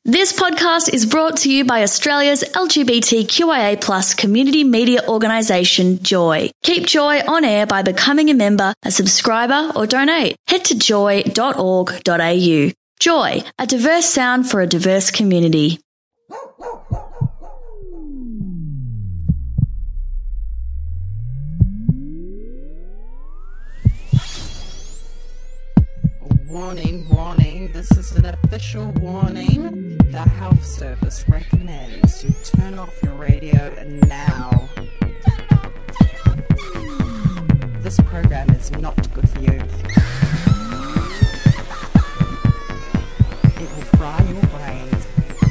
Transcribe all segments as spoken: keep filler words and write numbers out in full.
This podcast is brought to you by Australia's L G B T Q I A plus community media organisation, Joy. Keep Joy on air by becoming a member, a subscriber or donate. Head to joy dot org dot a u. Joy, a diverse sound for a diverse community. Warning, warning, this is an official warning. The Health Service recommends you turn off your radio now. This program is not good for you. It will fry your brains.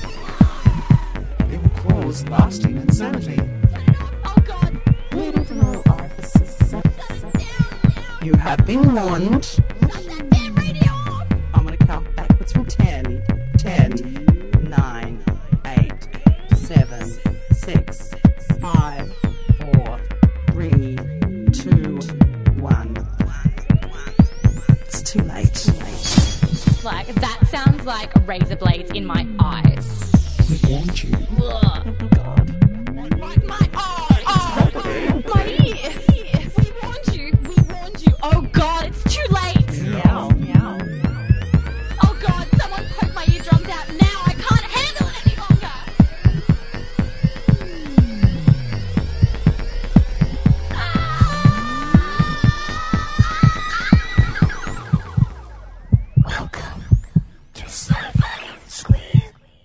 It will cause lasting insanity. Oh God! Internal orifices. You have been warned. I'm going to count backwards from ten. ten, nine, eight, seven, six, five, four, three, two, one. It's too late. Too late. Like, that sounds like razor blades in my eyes. We warned you. Ugh. God. My, my eyes! Oh, my ears! We warned you! We warned you! Oh God, it's too late! Meow, meow. Oh God, someone poke my eardrums out now! I can't handle it any longer! Welcome to Sci-Fi and Scream.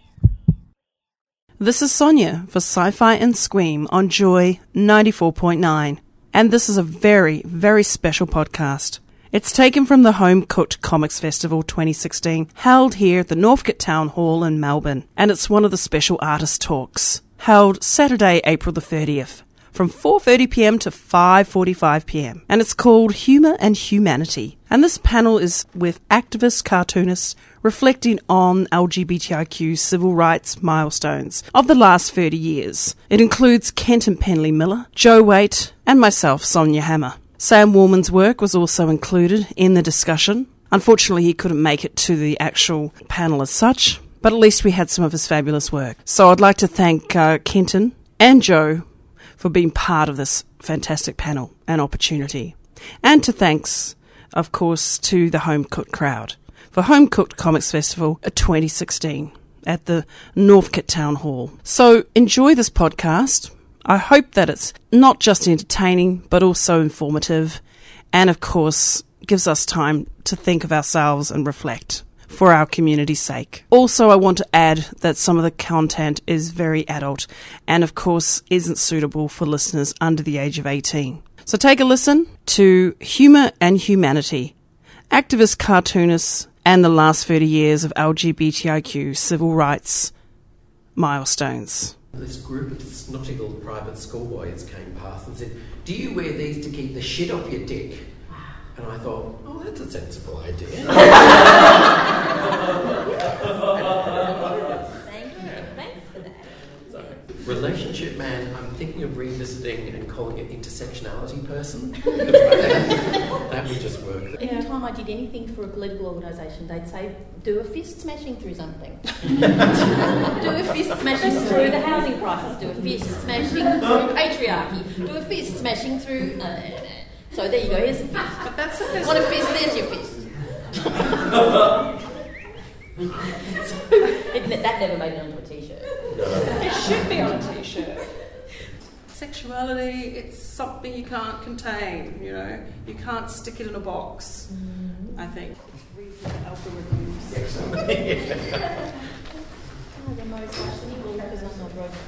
This is Sonia for Sci-Fi and Scream on Joy ninety-four point nine. And this is a very, very special podcast. It's taken from the Home Cooked Comics Festival twenty sixteen, held here at the Northcote Town Hall in Melbourne. And it's one of the special artist talks, held Saturday, April the thirtieth, from four thirty p m to five forty-five p m. And it's called Humour and Humanity. And this panel is with activist cartoonists reflecting on L G B T I Q civil rights milestones of the last thirty years. It includes Kenton Penley Miller, Joe Waite, and myself, Sonia Hammer. Sam Woolman's work was also included in the discussion. Unfortunately, he couldn't make it to the actual panel as such, but at least we had some of his fabulous work. So I'd like to thank uh, Kenton and Joe for being part of this fantastic panel and opportunity. And to thanks, of course, to the Home Cooked crowd for Home Cooked Comics Festival twenty sixteen at the Northcote Town Hall. So enjoy this podcast. I hope that it's not just entertaining, but also informative, and of course, gives us time to think of ourselves and reflect for our community's sake. Also, I want to add that some of the content is very adult, and of course, isn't suitable for listeners under the age of eighteen. So take a listen to Humour and Humanity, activist cartoonists, and the last thirty years of L G B T I Q civil rights milestones. This group of snotty little private schoolboys came past and said, "Do you wear these to keep the shit off your dick?" And I thought, oh, that's a sensible idea. Thank you. Thanks for that. So, relationship man, I'm thinking of revisiting and calling it intersectionality person. That would just work. Every time I did anything for a political organisation, they'd say, do a fist smashing through something. Do a fist smashing through the housing crisis. Do a fist smashing through patriarchy. Do a fist smashing through... Uh, so there you go, here's a fist. But that's a fist. Want a fist? There's your fist. So, it, that never made it onto a t-shirt. It should be on a t-shirt. Sexuality, it's something you can't contain, you know. You can't stick it in a box, mm-hmm. I think. Read the algorithms. Oh, the most fascinating because I'm not right.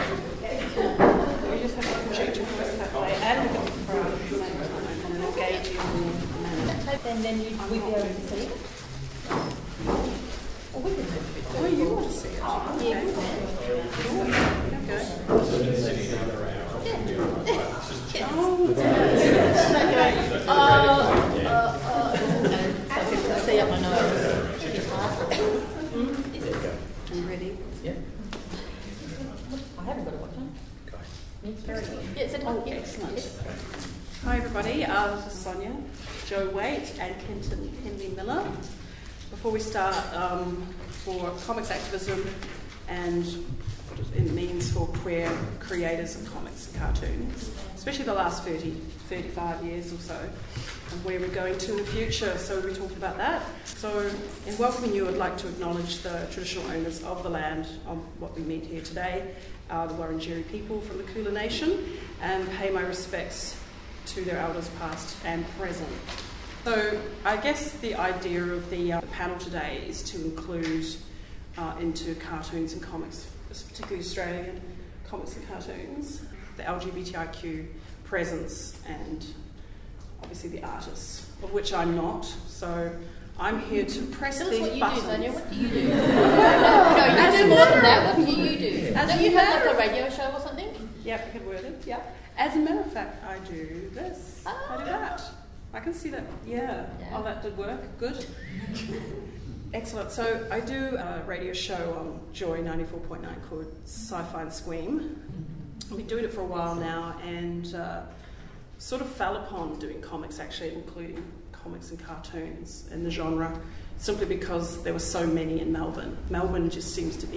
We just have to project your voice that way and look at the crowd at the same time and engage you in manner. And then you, we'd be able to see it. Or we can move a bit. Oh, you want to see it? Oh, yeah, we can. Okay. Oh, uh, uh, okay. So I can see up my nose. Are you ready? Yeah. I haven't got a watch on. It's very good. Yeah, it's a Oh, yeah. excellent. Hi everybody, uh, this is Sonia, Joe Waite and Kenton Penley Miller. Before we start, um, for comics activism and what it means for queer creators of comics and cartoons, especially the last thirty, thirty-five years or so, and where we're going to in the future. So we talked about that. So in welcoming you, I'd like to acknowledge the traditional owners of the land on what we meet here today, uh, the Wurundjeri people from the Kulin Nation, and pay my respects to their elders past and present. So I guess the idea of the, uh, the panel today is to include uh, into cartoons and comics, particularly Australian comics and cartoons, the L G B T I Q presence and obviously the artists, of which I'm not. So I'm here to press Tell us these what you buttons. do, Sonia. What do you do? no, you do more than that. What do you do? As Don't a you have matter- like a radio show or something? Yep, you could word it. Yeah. As a matter of fact, I do this. I do that. I can see that. Yeah. Yeah. Oh, that did work. Good. Excellent. So I do a radio show on Joy ninety-four point nine called Sci-Fi and Squeam. I've been doing it for a while now, and uh, sort of fell upon doing comics, actually, including comics and cartoons in the genre, simply because there were so many in Melbourne. Melbourne just seems to be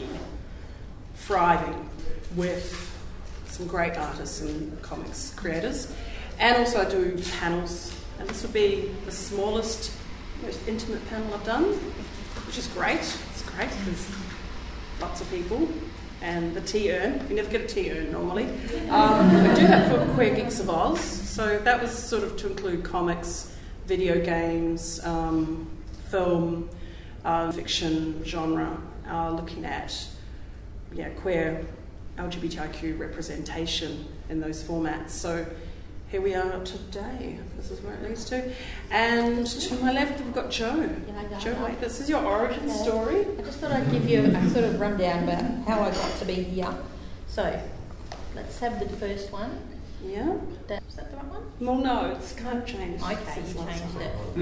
thriving with some great artists and comics creators. And also I do panels, and this would be the smallest, most intimate panel I've done, which is great. It's great. There's lots of people. And the tea urn. We never get a tea urn normally. Um, we do that for Queer Geeks of Oz. So that was sort of to include comics, video games, um, film, uh, fiction genre, uh, looking at yeah queer L G B T I Q representation in those formats. So here we are today. This is where it leads to. And to my left, we've got Joe. Yeah, I got Joe, that. wait, this is your origin Okay. story. I just thought I'd give you a sort of rundown about how I got to be here. So, let's have the first one. Yeah. That, is that the right one? Well, no, it's kind of changed. Okay, since you last changed time.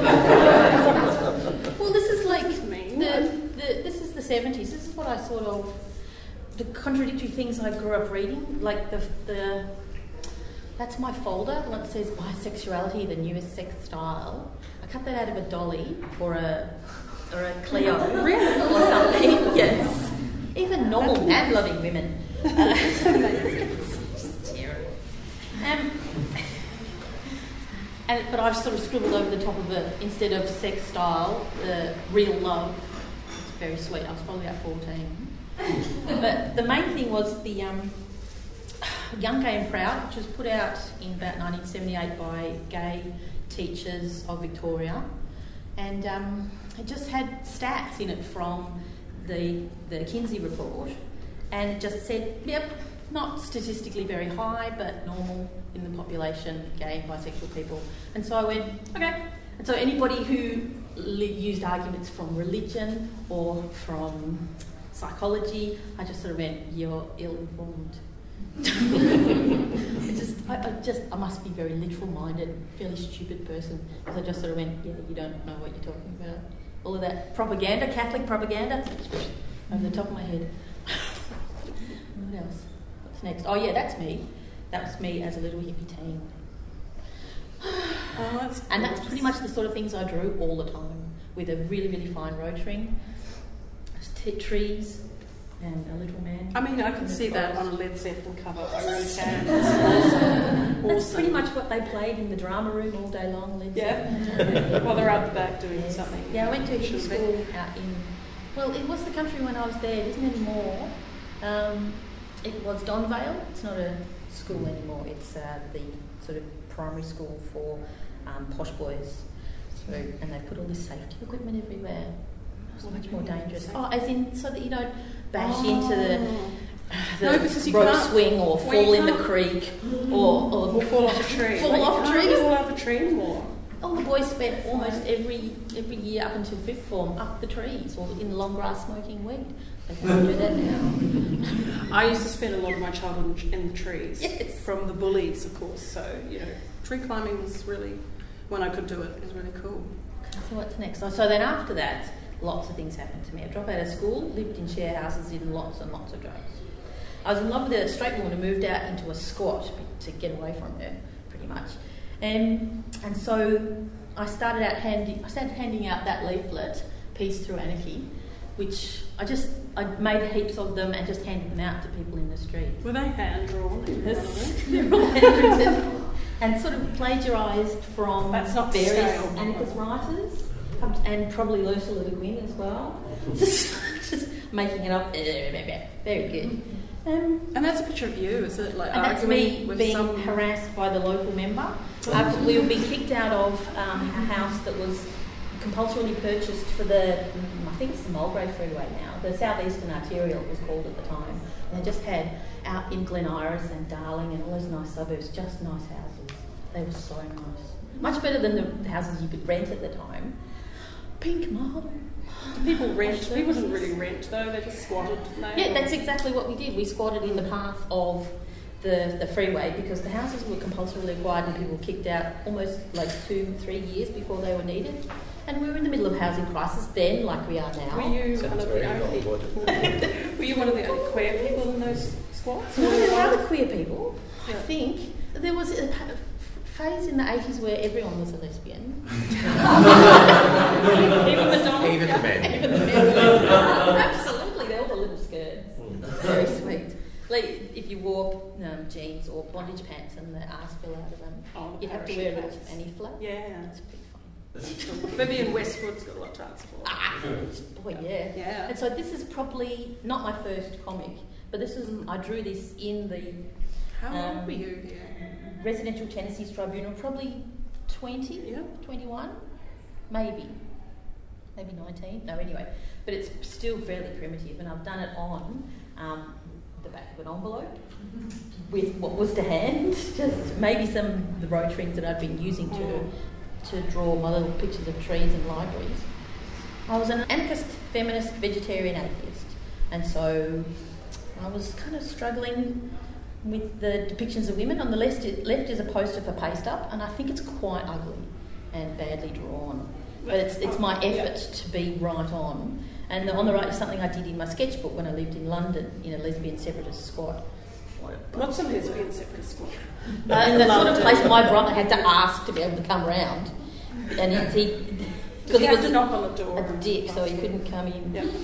it. Well, this is like mean. the, the this is the seventies. This is what I sort of the contradictory things I grew up reading, like the the. That's my folder, the one that says bisexuality, the newest sex style. I cut that out of a Dolly or a or a Cleo or something. Yes, even normal man-loving women. Uh, it's terrible. Um, and but I've sort of scribbled over the top of it, instead of sex style, the real love. It's very sweet. I was probably about fourteen. But the main thing was the um, Young, Gay and Proud, which was put out in about nineteen seventy-eight by gay teachers of Victoria, and um, it just had stats in it from the the Kinsey report, and it just said, yep, not statistically very high, but normal in the population, gay and bisexual people. And so I went, okay. And so anybody who li- used arguments from religion or from psychology, I just sort of went, you're ill-informed. it just, I, I just, I must be very literal-minded, fairly stupid person, because I just sort of went, yeah, you don't know what you're talking about. All of that propaganda, Catholic propaganda, over the top of my head. What else? What's next? Oh yeah, that's me. That was me as a little hippie teen. Oh, that's And that's pretty much the sort of things I drew all the time, with a really, really fine rotring, t- trees, and a little man. I mean, I can in the see that forest. on a Led Zeppelin cover. I really can. It's awesome. That's Awesome. pretty much what they played in the drama room all day long. Led Yeah. Zeppelin. Well, they're out the back doing Yes. something. Yeah, I went to a hippie Shouldn't be. school out in, well, it was the country when I was there, it isn't anymore. Um, it was Donvale. It's not a school anymore, it's uh, the sort of primary school for um, posh boys. So, and they put all this safety equipment everywhere. It's much more dangerous. Oh, as in, so that you don't bash Oh. into the, the No, because you rope can't- swing or well, you fall in the can't- creek or, or Or fall off a tree. Fall Like, you off a can't tree. fall off a tree anymore. All the boys spent almost every every year up until fifth form up the trees or in the long grass smoking weed. They can't do that now. I used to spend a lot of my childhood in the trees. Yes. From the bullies, of course. So, you know, tree climbing was really, when I could do it, it was really cool. So what's next? So, so then after that, lots of things happened to me. I dropped out of school, lived in share houses, did lots and lots of drugs. I was in love with a straight woman who moved out into a squat to get away from her, pretty much. And and so I started out handing I started handing out that leaflet, Peace Through Anarchy, which I just I made heaps of them and just handed them out to people in the street. Were they hand drawn? They're all handwritten and sort of plagiarised from That's not various scale. Anarchist writers, and probably Ursula Le Guin as well. Just, just making it up. Very good. Um, And that's a picture of you, is it? Like and that's arguing me with being some... harassed by the local member. Uh, we will be kicked out of um, a house that was compulsorily purchased for the, mm, I think it's the Mulgrave Freeway now, the Southeastern Arterial it was called at the time. And they just had out in Glen Iris and Darling and all those nice suburbs, just nice houses. They were so nice. Much better than the houses you could rent at the time. Pink marble. People rent. People didn't really rent though. They just squatted. Didn't they? Yeah, that's exactly what we did. We squatted in the path of the, the freeway because the houses were compulsorily acquired and people were kicked out almost like two, three years before they were needed. And we were in the middle of housing crisis then, like we are now. Were you Sounds one of very the only? Hollywood. Were you one of the only queer people in those squats? No, Or there were were- other queer people. I Yeah. think there was a pa- phase in the eighties where everyone was a lesbian. Even the dog. Even the men. Even the men were. Absolutely, they all got little skirts. Very sweet. Like if you wore um, jeans or bondage pants and the arse fell out of them, Oh, the you'd have to parachute wear a little pants. fanny flap. Yeah. That's pretty fun. Vivian Westwood's got a lot to answer for. Ah, boy, yeah. Yeah. And so this is probably not my first comic, but this is I drew this in the How Um, old were you here? Residential Tenancies Tribunal, probably twenty, Yeah. twenty-one, maybe, maybe nineteen. No, anyway, but it's still fairly primitive, and I've done it on um, the back of an envelope with what was to hand, just maybe some of the Rotarings that I'd been using to to draw my little pictures of trees in libraries. I was an anarchist, feminist, vegetarian atheist, and so I was kind of struggling with the depictions of women. On the left, left is a poster for Paste Up, and I think it's quite ugly and badly drawn. But it's it's my effort to be right on. And on the right is something I did in my sketchbook when I lived in London in a lesbian separatist squad. What's a lesbian separatist squad? Uh, and the sort of place my brother had to ask to be able to come round. And he, he Did you he have was to a, knock on the door? a dick, so he couldn't come in. Yeah.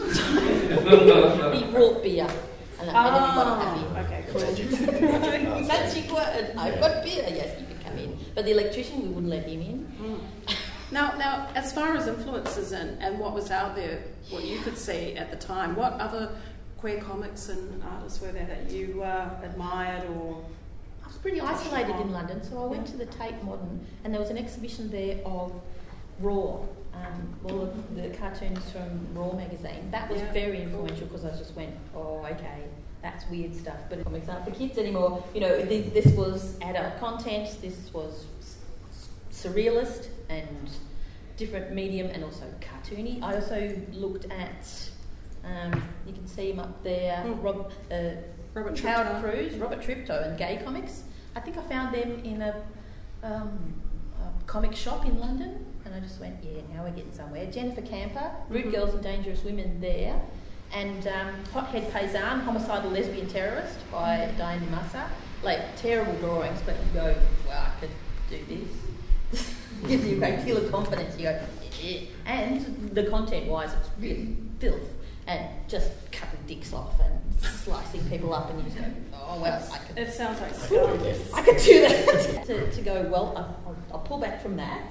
He brought beer, and that made Ah, everybody happy. okay, cool. Magic word. I've got beer. Yes, you can come in. But the electrician, we wouldn't let him in. Mm. Now, now, as far as influences and, and what was out there, what you could see at the time, what other queer comics and artists were there that you uh, admired or... I was pretty isolated in London, so I went to the Tate Modern, and there was an exhibition there of Raw, um, all of the cartoons from Raw magazine. That was Yeah. very influential because I just went, oh, okay, that's weird stuff, but comics aren't for kids anymore. You know, th- this was adult content, this was s- surrealist and different medium and also cartoony. I also looked at, um, you can see him up there, Mm. Rob, uh, Robert Howard Tripto. Cruz, Robert Tripto, and gay comics. I think I found them in a, um, a comic shop in London, and I just went, yeah, now we're getting somewhere. Jennifer Camper, Rude Mhm. Girls and Dangerous Women there, and um, Hothead Paysan, Homicidal Lesbian Terrorist by Diane Massa. Like, terrible drawings, but you go, wow, I could do this. Gives you a great deal of confidence. You go, yeah. And the content-wise, it's really filth. And just cutting dicks off and slicing people up, and you just go, oh well, I could, It sounds like scum. I could do that. to, to go, well, I'll, I'll pull back from that.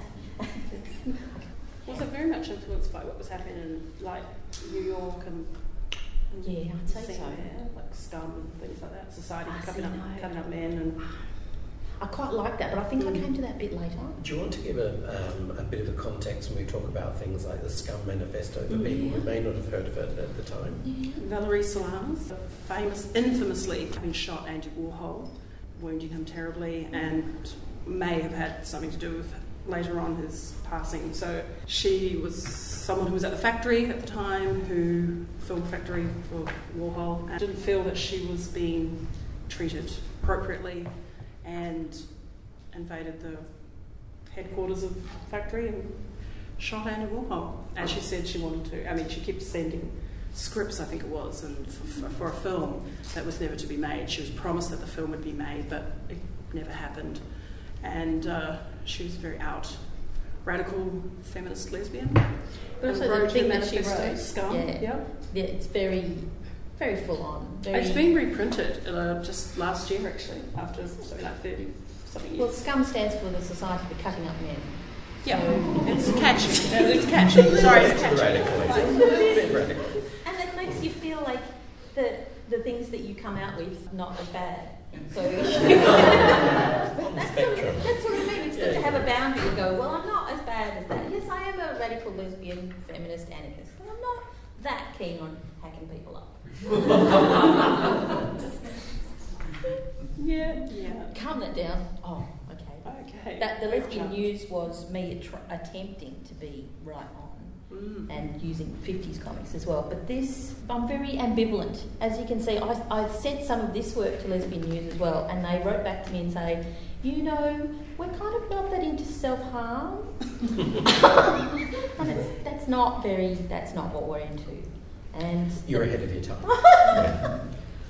Was it very much influenced by what was happening in, like, New York and... and Yeah, I'd say scene so. there, like scum and things like that, society I cutting see, up, no. cutting up men and... I quite like that, but I think I came to that bit later. Do you want to give a, um, a bit of a context when we talk about things like the Scum Manifesto for Mm, people who yeah. may not have heard of it at the time? Yeah. Valerie Solanas, famous, infamously having shot Andy Warhol, wounding him terribly, and may have had something to do with later on his passing. So she was someone who was at the factory at the time, who filmed Factory for Warhol, and didn't feel that she was being treated appropriately, and invaded the headquarters of Factory and shot Andy Warhol. And she said she wanted to. I mean, she kept sending scripts, I think it was, and for, for a film that was never to be made. She was promised that the film would be made, but it never happened. And uh, she was very out radical feminist lesbian. But also And the wrote thing her that she manifesto, wrote, Scum. yeah. Yeah. Yeah, it's very, very full on. Very, It's been reprinted uh, just last year, actually, after something like thirty something years. well, SCUM stands for the Society for Cutting Up Men. yeah, So- it's catchy. Uh, It's catchy. Sorry, it's catchy. Radical. And that makes you feel like the the things that you come out with not as bad. So that's, what, that's what I mean. It's good to have a boundary and go, well, I'm not as bad as that. Yes, I am a radical lesbian feminist anarchist, but I'm not that keen on hacking people up. Yeah, yeah. Calm that down. Oh, okay. Okay. That the lesbian Jump. news was me attra- attempting to be right on. Mm. And using fifties comics as well. But this, I'm very ambivalent. As you can see, I, I sent some of this work to Lesbian News as well, and they wrote back to me and say, you know, we're kind of not that into self-harm. And it's, that's not very, that's not what we're into. And You're ahead of your time. Yeah.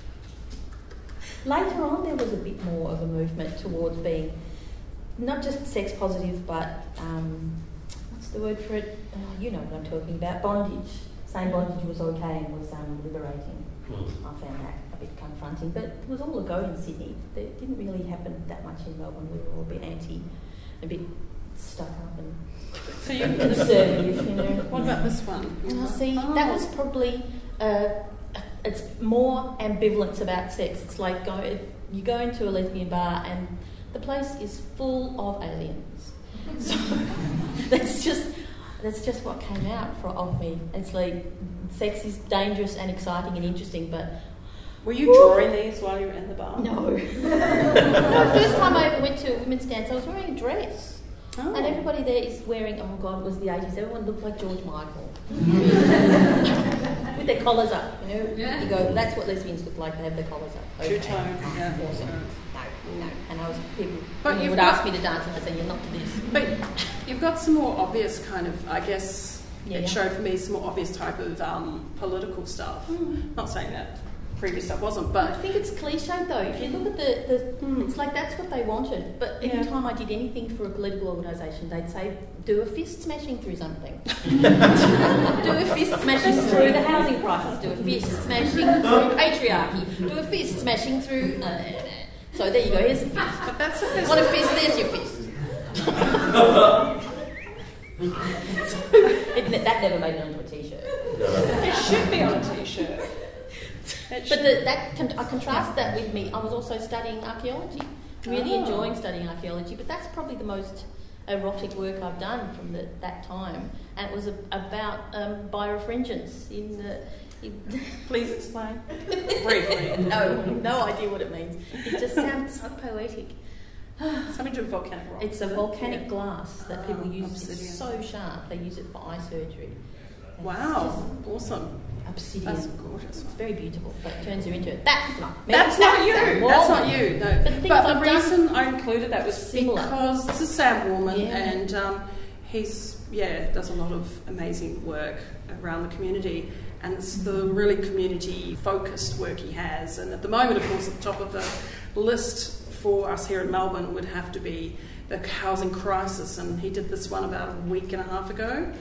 later on, there was a bit more of a movement towards being not just sex positive, but um, what's the word for it? Oh, you know what I'm talking about. Bondage. Saying bondage was okay and was um, liberating. Mm. I found that a bit confronting, but it was all a go in Sydney. It didn't really happen that much in Melbourne. We were all a bit anti, a bit stuck up and So you. conservative, you know. What about this one? Oh, see, Oh. that was probably uh, it's more ambivalence about sex. It's like go, you go into a lesbian bar and the place is full of aliens. So that's just that's just what came out for, of me. It's like sex is dangerous and exciting and interesting, but Were you drawing these while you were in the bar? no. No, the first time I ever went to a women's dance, I was wearing a dress. Oh. And everybody there is wearing, oh God, it was the eighties. Everyone looked like George Michael. With their collars up, you know. Yeah. You go, that's what lesbians look like, they have their collars up. Two tone, yeah. Awesome. No, no. And I was, people But people you've would got- ask me to dance and I say, you're not to this. But you've got some more obvious kind of, I guess, Yeah, it yeah. showed for me some more obvious type of um, political stuff. Not saying that previous stuff wasn't, I but think it's cliched though. If you look at the, the Mm. it's like that's what they wanted. But every Yeah. time I did anything for a political organisation, they'd say, do a fist smashing through something. Do a fist smashing through the housing crisis. Do a fist smashing through patriarchy. Do a fist smashing through... Uh, so there you go, here's a fist. but that's a fist. Want a fist? There's your fist. it, that never made it onto a t-shirt. It should be on a t-shirt. It But should- the, that con- I contrast that with me. I was also studying archaeology, really Oh. enjoying studying archaeology. But that's probably the most erotic work I've done from the, that time, and it was a, about um, birefringence in the. In Please explain briefly. no, no idea what it means. It just sounds so poetic. Something to do with volcanic rock. It's a is it? volcanic Yeah. glass that Ah, people use. obsidian. It's so sharp. They use it for eye surgery. And Wow, awesome. it's just obsidian. That's gorgeous. It's very beautiful, but it turns you into it. That's not me. That's not you. Sam That's not Wallman. you. No. But the But, things the I've done- reason I included that was Similar. because this is Sam Warman, Yeah. and um, he's yeah does a lot of amazing work around the community, and it's the really community focused work he has. And at the moment, of course, at the top of the list for us here in Melbourne would have to be the housing crisis, and he did this one about a week and a half ago.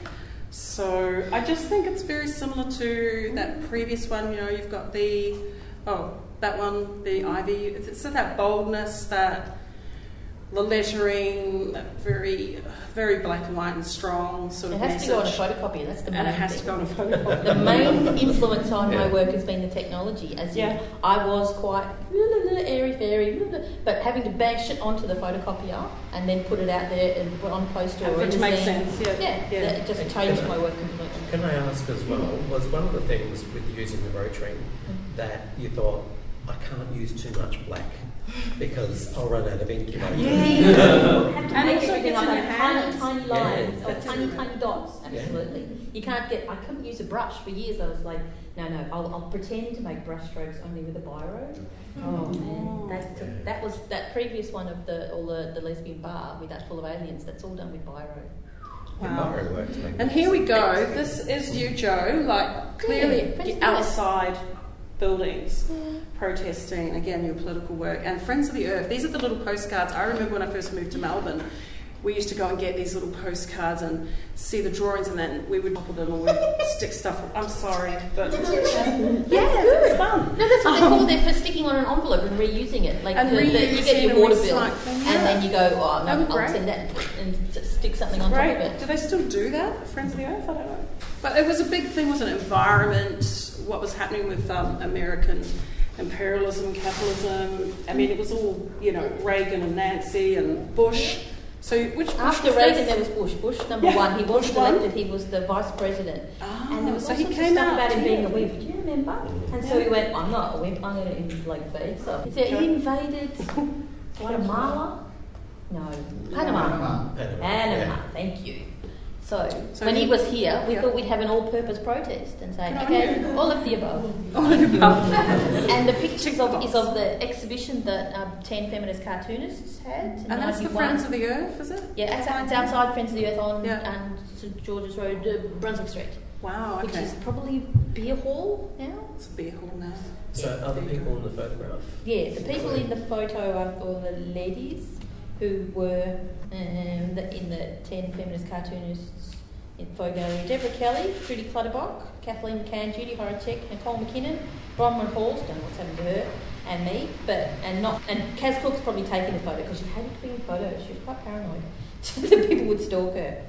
So I just think it's very similar to that previous one. You know, you've got the, oh, that one, the ivy. It's that boldness, that the lettering, that very, very black and white and strong sort It of has message. to go on a photocopy. That's the main And it has thing. to go on a photocopy. The main influence on Yeah. my work has been the technology. As in, Yeah. I was quite airy fairy, but having to bash it onto the photocopier and then put it out there and put on poster or Which in a makes zine. sense, yeah. Yeah, Yeah. that- it just changed my work completely. Can I ask as well, was one of the things with using the rotary that you thought, I can't use too much black because I'll run out of ink, you know? You have to And make also everything gets in like your a tiny, hands. tiny Yeah, lines or that's tiny, it. tiny dots. Absolutely. You can't get. I couldn't use a brush for years. I was like, no, no. I'll, I'll pretend to make brush strokes only with a biro. Oh man, that's that was that previous one of the all the, the lesbian bar with that full of aliens. That's all done with biro. The Wow. Biro works, maybe. And here we go. This is you, Joe. Like clearly Yeah, you're outside buildings protesting again your political work. And Friends of the Earth. These are the little postcards. I remember when I first moved to Melbourne. we used to go and get these little postcards and see the drawings, and then we would pop them or we'd stick stuff. I'm sorry, but Yeah, it's fun. No, that's what they call it for sticking on an envelope and reusing it. Like And the, the, you reusing get your and water bill, recycling, and yeah. then you go, oh, That'd no, be I'll great. send that and s- stick something on Great. top of Do it. they still do that, Friends of the Earth? I don't know. But it was a big thing, wasn't it? Environment, what was happening with um, American imperialism, capitalism. I mean, it was all, you know, Reagan and Nancy and Bush. So which Bush After was Reagan, this? there was Bush. Bush number Yeah, one. He wasn't Bush one. elected. He was the vice president. Ah, and there was so all he sorts came of stuff out, about him yeah. being a wimp. Do you remember? And so Yeah. he went, I'm not a wimp. I'm going to like invade stuff. He said he invaded Guatemala. No, Panama. Panama. Panama. Yeah. Thank you. So, So when he- he was here, we yeah. thought we'd have an all-purpose protest and say, Good on okay, you. all of the above. Oh, And the pictures of, is of the exhibition that um, ten feminist cartoonists had. in and that's the ninety-one. Friends of the Earth, is it? Yeah, it's, it's outside Friends of the Earth on Yeah. and St George's Road, uh, Brunswick Street, Wow, which okay. is probably beer hall now. It's a beer hall now. So other people in the photograph. Yeah, the people in the photo are all the ladies who were um, the, in the ten feminist cartoonists in photo gallery. Deborah Kelly, Trudy Clutterbock, Kathleen McCann, Judy Horacek, Nicole McKinnon, Bronwyn Halls, don't know what's happened to her, and me, but and not and Kaz Cook's probably taking the photo because she hated taking photos. She was quite paranoid that people would stalk her.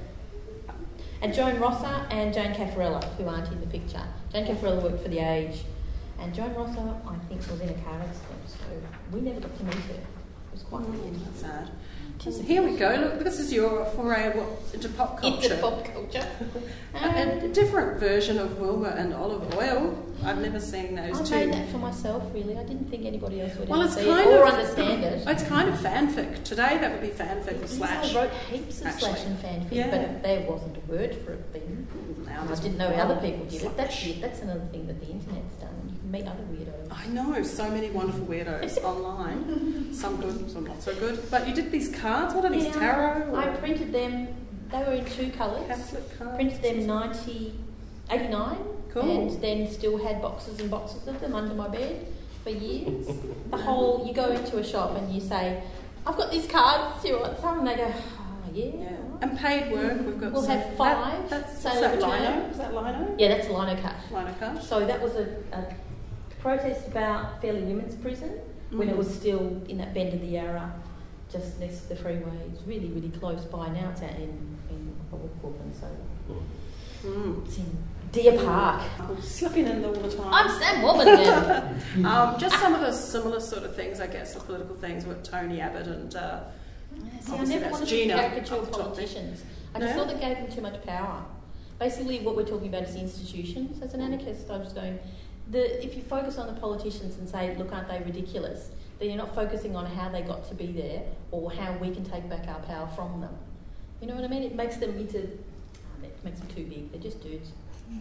And Joan Rosser and Jane Caffarella, who aren't in the picture. Jane Caffarella worked for The Age, and Joan Rosser, I think, was in a car accident, so we never got to meet her. It was quite weird. That's sad. And here we go. Look, this is your foray what, into pop culture. Into pop culture. And a different version of Wilbur and Olive Oil. I've never seen those I two. made that for myself, really. I didn't think anybody else would Well, ever it's see kind it or of understand it. It's kind of fanfic. Today that would be fanfic or Yes, slash. I wrote heaps of actually. slash and fanfic, Yeah. but there wasn't a word for it then. Now I there's didn't know one. other people did it. That's Slash. it. That's another thing that the internet's done. You can meet other weirdos. I know, so many wonderful weirdos online. Some good, some not so good. But you did these cards. What are these, Yeah, tarot? Or I printed them. They were in two colours. Catholic cards? Printed them ninety, eighty-nine, Cool. and then still had boxes and boxes of them under my bed for years. The whole, you go into a shop and you say, I've got these cards, do you want some? And they go, oh, yeah. Yeah. all right." And paid work, we've got We'll some- have five, That, that's, so is that return. lino? Is that lino? Yeah, that's a lino cut. Lino card? So that was a, a protest about Fairley Women's Prison when it Mhm. was still in that bend of the Yarra, just next to the freeway. It's really, really close by. Now it's out in, in Auckland, so Mm. it's in Deer Park. I'm slipping in all the time. I'm Sam Warburton. um, just some of the similar sort of things, I guess, the political things with Tony Abbott and uh, See, I Obviously never that's wanted Gina to caricature off the top politicians. I just No? thought they gave them too much power. Basically, what we're talking about is institutions. As an anarchist, I was going, the, if you focus on the politicians and say, look, aren't they ridiculous, then you're not focusing on how they got to be there or how we can take back our power from them. You know what I mean? It makes them into, oh, it makes them too big. They're just dudes.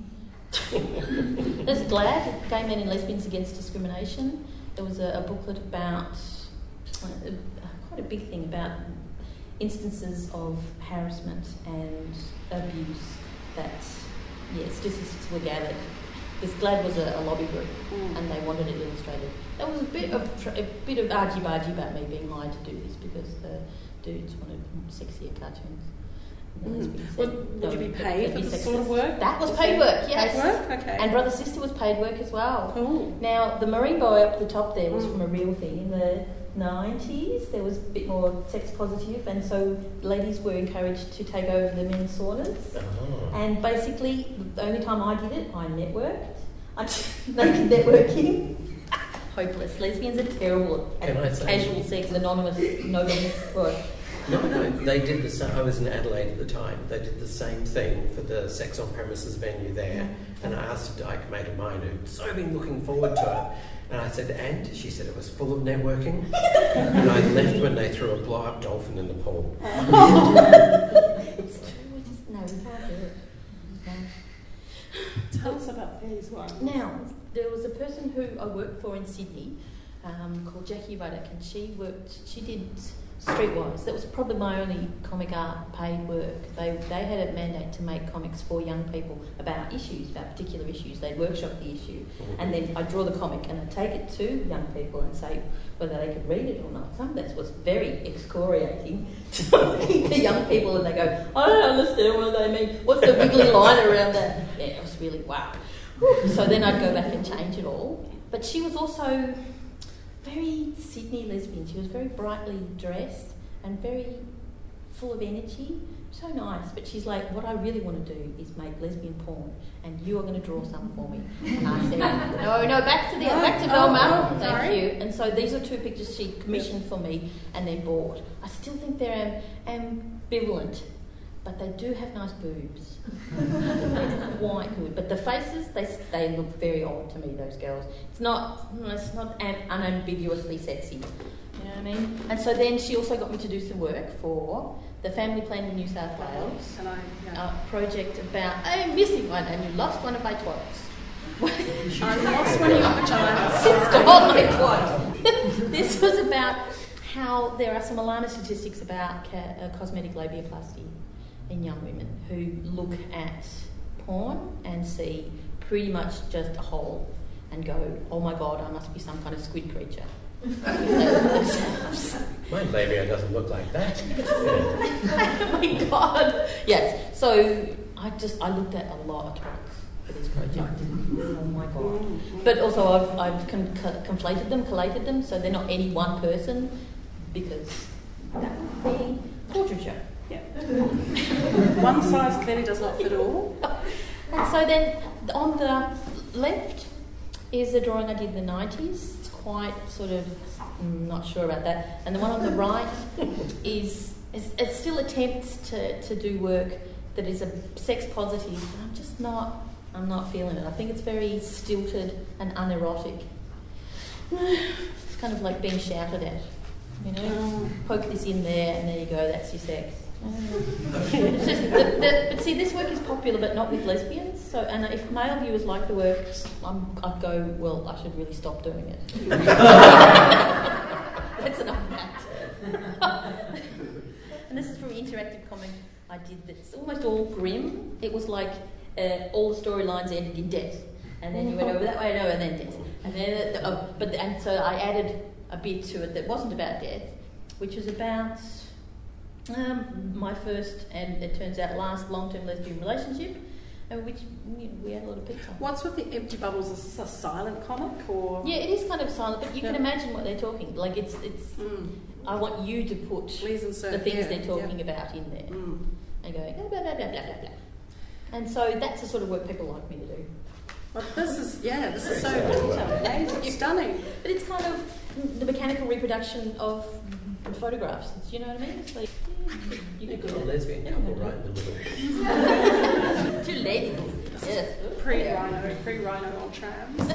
There's GLAD, Gay Men and Lesbians Against Discrimination. There was a, a booklet about, uh, quite a big thing about instances of harassment and abuse that, yeah, statistics were gathered. Because GLAD was a, a lobby group, Mm. and they wanted it illustrated. There was a bit of tr- a bit of argy-bargy about me being hired to do this because the dudes wanted sexier cartoons. And the Mm. lesbians Would- said, would you "No, be that- paid that'd for be this sort of sexist." work? That was Was paid it work, yes. paid work? Okay. And Brother Sister was paid work as well. Cool. Now, the marine boy up the top there was Mm. from a real thing. In the nineties, there was a bit more sex positive, and so ladies were encouraged to take over the men's saunas. Oh. And basically, the only time I did it, I networked. I naked networking. Hopeless. Lesbians are terrible at Can I say- casual sex, anonymous, nobody. Right. No, no, they did the same. I was in Adelaide at the time. They did the same thing for the sex on premises venue there. And I asked a dyke mate of mine who'd so been looking forward to it. And I said, and? She said it was full of networking. And I left when they threw a blow up dolphin in the pool. It's true. We just, no, we can't do it. No. Tell us about these ones. Now, there was a person who I worked for in Sydney um, called Jackie Ruddock, and she worked, she did Streetwise. That was probably my only comic art paid work. They they had a mandate to make comics for young people about issues, about particular issues. They'd workshop the issue, and then I'd draw the comic and I'd take it to young people and say whether they could read it or not. Some of this was very excoriating to the young people, and they go, I don't understand what they mean. What's the wiggly line around that? Yeah, it was really wow. So then I'd go back and change it all. But she was also very Sydney lesbian. She was very brightly dressed and very full of energy. So nice. But she's like, what I really want to do is make lesbian porn, and you are going to draw some for me. And I said, no, no, back to the back to Velma. oh, Thank sorry. you. And so these are two pictures she commissioned for me and then bought. I still think they're um, ambivalent, but they do have nice boobs. They're quite good. But the faces, they they look very old to me, those girls. It's not it's not un- unambiguously sexy. You know what I mean? And so then she also got me to do some work for the Family Planning New South Wales And I, yeah. uh, project about I'm missing one and you lost one of my twats. I lost one of your vaginas. Sister, oh my God. This was about how there are some alarming statistics about ca- uh, cosmetic labiaplasty in young women who look at porn and see pretty much just a hole and go, oh my God, I must be some kind of squid creature. My labia doesn't look like that. Oh my God. Yes, so I just, I looked at a lot of twats for this project. Oh my God. But also I've, I've con- co- conflated them, collated them, so they're not any one person, because that would be portraiture. Yeah. One size clearly does not fit all. And so then on the left is a drawing I did in the nineties. It's quite sort of, mm, not sure about that. And the one on the right is, is it still attempts to, to do work that is a sex positive, but I'm just not, I'm not feeling it. I think it's very stilted and unerotic. It's kind of like being shouted at, you know? Poke this in there and there you go, that's your sex. It's just the, the, but see, this work is popular, but not with lesbians. So, and if male viewers like the work, I'm, I'd go, well, I should really stop doing it. That's enough of that. And this is from Interactive Comic I did. That's almost all grim. It was like uh, all the storylines ended in death, and then you went over that way, no, and then death, and then uh, uh, but and so I added a bit to it that wasn't about death, which was about. Um, my first, and it turns out last, long-term lesbian relationship, uh, which you know, we had a lot of pics on. What's with the empty bubbles? Is this a silent comic or? Yeah, it is kind of silent, but you Yeah. can imagine what they're talking. Like it's, it's. Mm. I want you to put Please insert, the things yeah, they're talking yeah. about in there, Mm. and going blah blah blah blah blah blah. And so that's the sort of work people like me to do. Well, this is yeah, this is so Very detailed, amazing, stunning. But it's kind of the mechanical reproduction of photographs. It's, you know what I mean? It's like you You've could got a do lesbian it. couple right in the middle. Two ladies. Yes. Pre-rhino, pre-rhino on trams.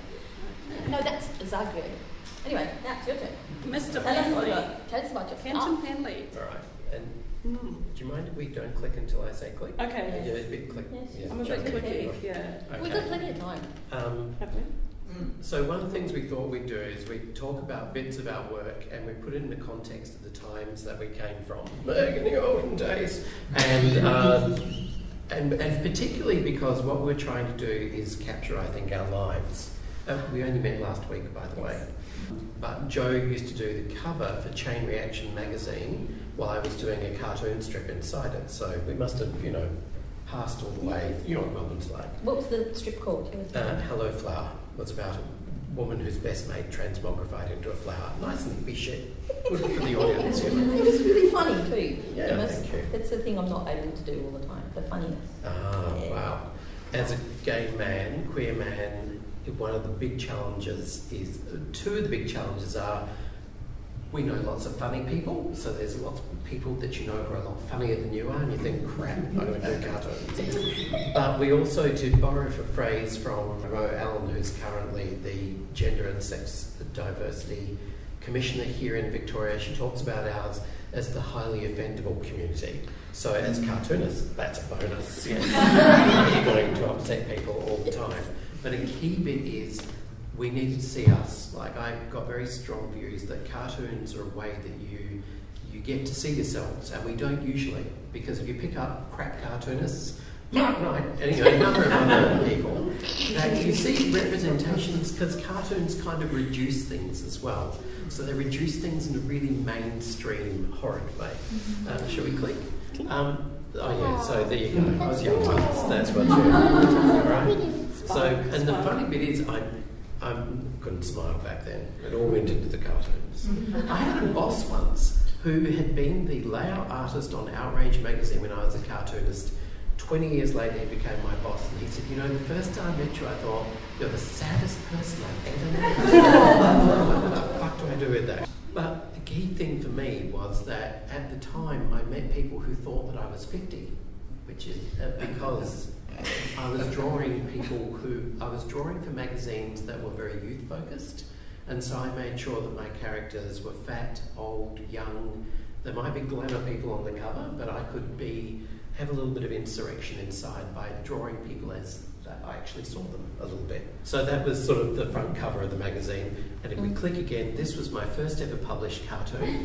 No, that's Zagreb. Anyway, now it's your turn. Mister Tell us Penley, about, tell us about your Fenton art. Penley. All right. And Mm. do you mind if we don't click until I say click? Okay, Yeah, a bit click. Yes. Yeah, I'm a jump bit in. clicky. Yeah, We've got plenty of time. Um, have we? So one of the things we thought we'd do is we talk about bits of our work and we put it in the context of the times that we came from, back in the olden days, and um, and and particularly because what we're trying to do is capture, I think, our lives. Uh, we only met last week, by the way, but Joe used to do the cover for Chain Reaction magazine while I was doing a cartoon strip inside it. So we must have, you know, passed all the way. You know what Melbourne's like. What was the strip called? Tell us about Uh, it. Hello Flower was about a woman whose best mate transmogrified into a flower. Nice and hippie shit. Good for the audience, you know. It was really funny too. Yeah, It was- thank you. That's the thing I'm not able to do all the time, the funniness. Ah, Yeah. wow. As a gay man, queer man, one of the big challenges is, two of the big challenges are, we know lots of funny people, so there's lots of people that you know who are a lot funnier than you are, and you think, crap, I'm going to do cartoons. But we also, to borrow a phrase from Ro Allen, who's currently the Gender and Sex Diversity Commissioner here in Victoria, she talks about ours as the highly offendable community. So as cartoonists, that's a bonus. Yes. You're going to upset people all the time. But a key bit is we needed to see us. Like, I've got very strong views that cartoons are a way that you you get to see yourselves, and we don't usually, because if you pick up crack cartoonists, Mark Knight, and you know, a number of other people, that you see representations, because cartoons kind of reduce things as well. So they reduce things in a really mainstream, horrid way. Uh, shall we click? Um, oh yeah, so there you go. I was young once, that's what you right? So, and the funny bit is, I I couldn't smile back then. It all went into the cartoons. I had a boss once who had been the layout artist on Outrage magazine when I was a cartoonist. twenty years later, he became my boss, and he said, you know, the first time I met you, I thought, you're the saddest person I've ever met. What the fuck do I do with that? But the key thing for me was that at the time, I met people who thought that I was fifty, which is uh, because I was drawing people who, I was drawing for magazines that were very youth-focused, and so I made sure that my characters were fat, old, young. There might be glamour people on the cover, but I could be have a little bit of insurrection inside by drawing people as that I actually saw them a little bit. So that was sort of the front cover of the magazine. And if we click again, this was my first ever published cartoon.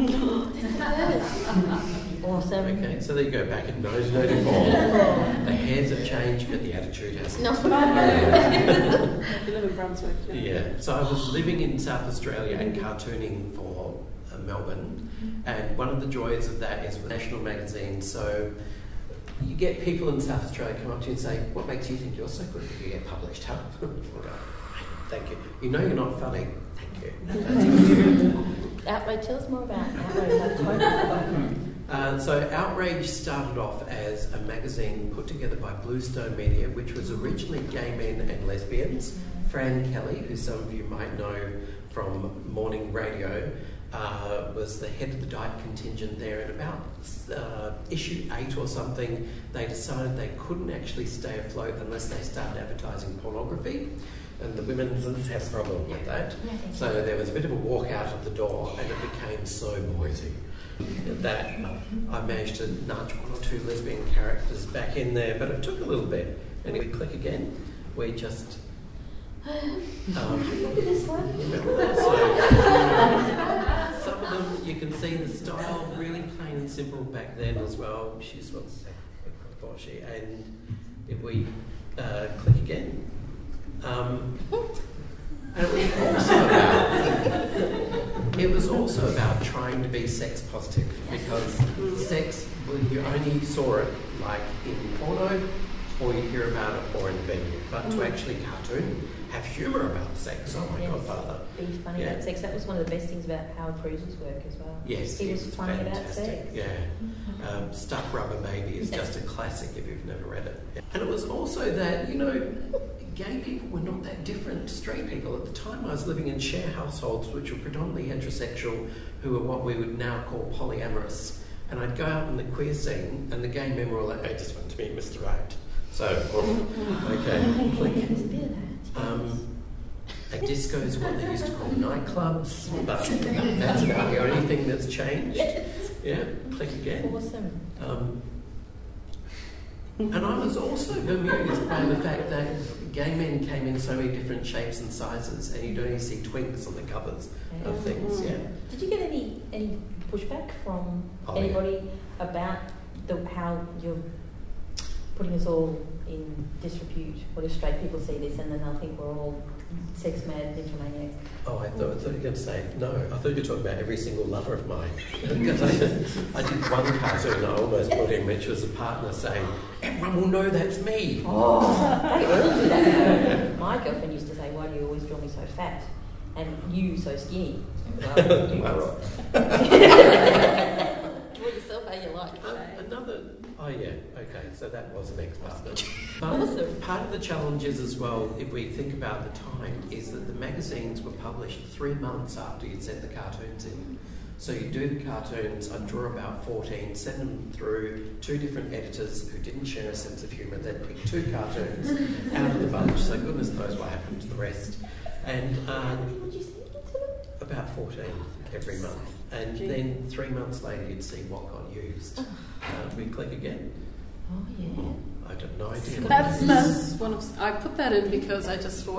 Awesome. Okay, so there you go, back in nineteen eighty-four. The hairs have changed, but the attitude hasn't. No. You live in Brunswick. Yeah. Yeah, so I was living in South Australia and cartooning for uh, Melbourne, and one of the joys of that is with national magazines. So you get people in South Australia come up to you and say, what makes you think you're so good that you get published? Huh? Thank you. You know you're not funny. Thank you. Outrage, tell us more about Outrage. Uh, so Outrage started off as a magazine put together by Bluestone Media, which was originally gay men and lesbians. Fran Kelly, who some of you might know from morning radio, uh, was the head of the Dyke contingent there. And about uh, issue eight or something, they decided they couldn't actually stay afloat unless they started advertising pornography. And the women didn't have a problem with that. So there was a bit of a walk out of the door, and it became so noisy that I managed to nudge one or two lesbian characters back in there, but it took a little bit. And if we click again, we just... Um, Remember this one? remember that? So, some of them, you can see the style, really plain and simple back then as well. She's what's before she, and if we uh, click again, um, and it was also about it was also about trying to be sex positive, because sex, well, you only saw it like in porno, or you hear about it or in the venue, but to actually cartoon, have humour about sex, oh my yes. godfather. Be funny Yeah. about sex. That was one of the best things about Howard Cruz's work as well. Yes, he was it's funny fantastic. about sex. Yeah, um, Stuck Rubber Baby is Yes. just a classic if you've never read it. And it was also that, you know, gay people were not that different to straight people. At the time I was living in share households which were predominantly heterosexual, who were what we would now call polyamorous. And I'd go out in the queer scene and the gay men were all like, I just want to meet Mister Right. So, oh, okay. There's a bit of that. Um, a disco is what they used to call nightclubs, but that's about the only thing that's changed. Yeah, click again. Awesome. Um, and I was also bemused by the fact that gay men came in so many different shapes and sizes, and you'd only see twinks on the covers of things. Yeah. Did you get any any pushback from Oh, anybody about the how you're putting us all in disrepute? What if straight people see this and then they'll think we're all sex mad nymphomaniacs? Oh, I thought, I thought you were going to say, no, I thought you were talking about every single lover of mine. Because I, I did one cartoon I almost put in, which was a partner saying, everyone will know that's me. Oh, they all do that. My girlfriend used to say, why do you always draw me so fat? And you so skinny. Well, you Well, draw yourself how you like. Um, another, oh yeah, okay, so that was an ex-partner. Awesome. But part of the challenge is as well, if we think about the time, is that the magazines were published three months after you'd sent the cartoons in. So you do the cartoons, I'd draw about fourteen, send them through two different editors who didn't share a sense of humour. They'd pick two cartoons out of the bunch, so goodness knows what happened to the rest. And um, Would you send it to them? about fourteen every month. And then three months later you'd see what got used. Uh, we click again. Oh, yeah. I have no idea. That's, that's one of, I put that in because I just thought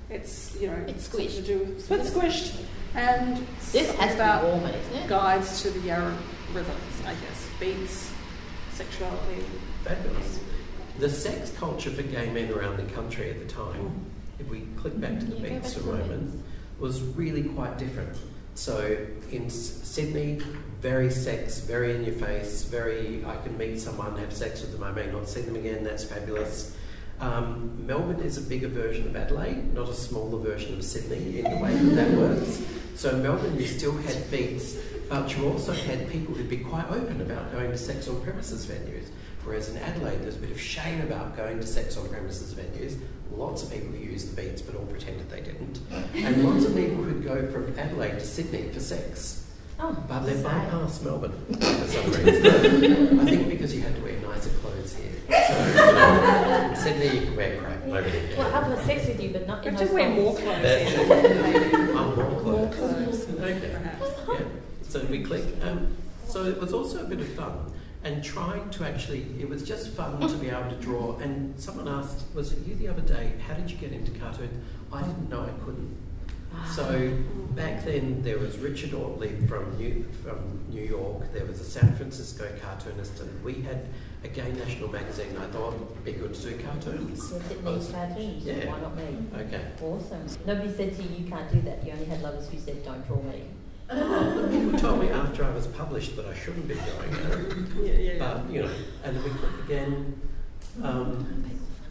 It's, you know, It's something squished. to do with, it's squished. And This something has to about be warmer, isn't it? guides to the Yarra River, I guess. Beats, sexuality. Fabulous. The sex culture for gay men around the country at the time, if we click back to the Yeah, go beats back for a to the moment, was really quite different. So in S- Sydney, very sex, very in your face, very, I can meet someone, have sex with them, I may not see them again, that's fabulous. Um, Melbourne is a bigger version of Adelaide, not a smaller version of Sydney in the way that that works. So in Melbourne you still had beats, but you also had people who'd be quite open about going to sex on premises venues. Whereas in Adelaide there's a bit of shame about going to sex on premises venues. Lots of people who used the beats but all pretended they didn't. And lots of people would go from Adelaide to Sydney for sex. Oh, But they sad. bypassed Melbourne for some reason. I think because you had to wear nicer clothes here. So, you know, in Sydney you can wear crap, nobody cares. Well, I'll have sex with you, but not We in have those to wear more clothes. clothes That's here. Maybe. I'm more More clothes. clothes, Okay. perhaps. Yeah. So we click. Um, so it was also a bit of fun. And trying to actually, it was just fun to be able to draw. And someone asked, was it you the other day, how did you get into cartoon? I didn't know I couldn't. So back then there was Richard Ortley from New, from New York, there was a San Francisco cartoonist, and we had a gay national magazine. I thought it'd be good to do cartoons. Yes, it needs cartoons. Yeah. Why not me? Okay. Awesome. Nobody said to you, you can't do that. You only had lovers who said, don't draw me. People told me after I was published that I shouldn't be doing it. Yeah, yeah, yeah. But, you know, and we click again. Um,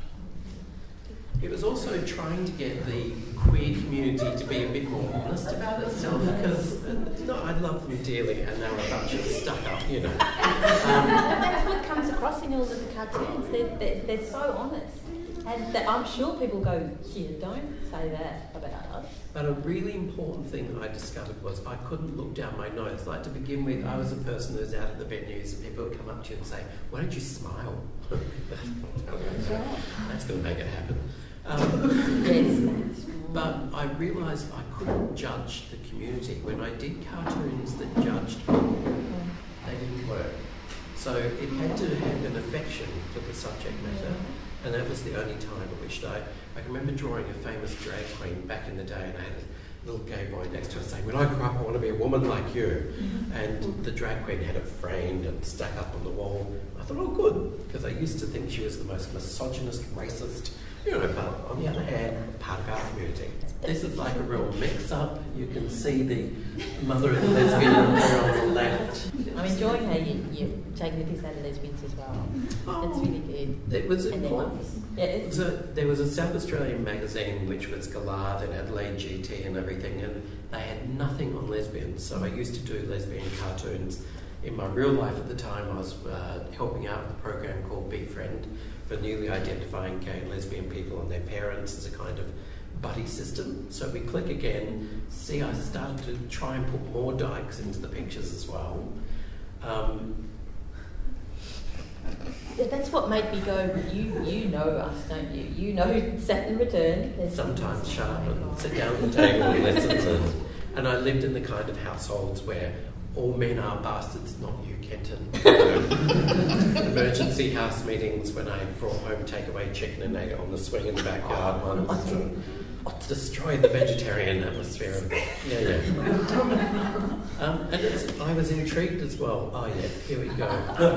it was also trying to get the queer community to be a bit more honest about itself, because, uh, no, I love them dearly and they were a bunch of stuck up, you know. Um, That's what comes across in all of the cartoons. They're, they're, they're so honest. And that I'm sure people go, yeah, don't say that about us. But a really important thing that I discovered was I couldn't look down my nose. Like, to begin with, I was a person who was out at the venues and people would come up to you and say, why don't you smile? That's going to make it happen. Um, Yes, that's but I realised I couldn't judge the community. When I did cartoons that judged people, they didn't work. So it had to have an affection for the subject matter. And that was the only time at which I, I can remember drawing a famous drag queen back in the day, and I had a little gay boy next to her saying, when I grow up I want to be a woman like you. And the drag queen had it framed and stuck up on the wall. I thought, oh good, because I used to think she was the most misogynist, racist, you know, but on the other hand, part of our community. This is like a real mix-up. You can see the mother of the lesbian there on the left. I'm enjoying how you, you're taking the piss out of lesbians as well. That's really good. It was And their important. mums. Yeah, it's, So there was a South Australian magazine which was Galard and Adelaide G T and everything, and they had nothing on lesbians. So I used to do lesbian cartoons. In my real life at the time, I was uh, helping out with a program called Befriend for newly identifying gay and lesbian people and their parents as a kind of buddy system. So we click again, see I started to try and put more dykes into the pictures as well. Um, that's what made me go, you you know us, don't you? You know Saturn Return. There's- sometimes shut up and sit down at the table and listen to it. And I lived in the kind of households where all men are bastards, not you, Kenton. Emergency house meetings when I brought home takeaway chicken and ate it on the swing in the backyard once to destroy the vegetarian atmosphere of it. Yeah, yeah. Um, and it's, I was intrigued as well. Oh yeah, here we go.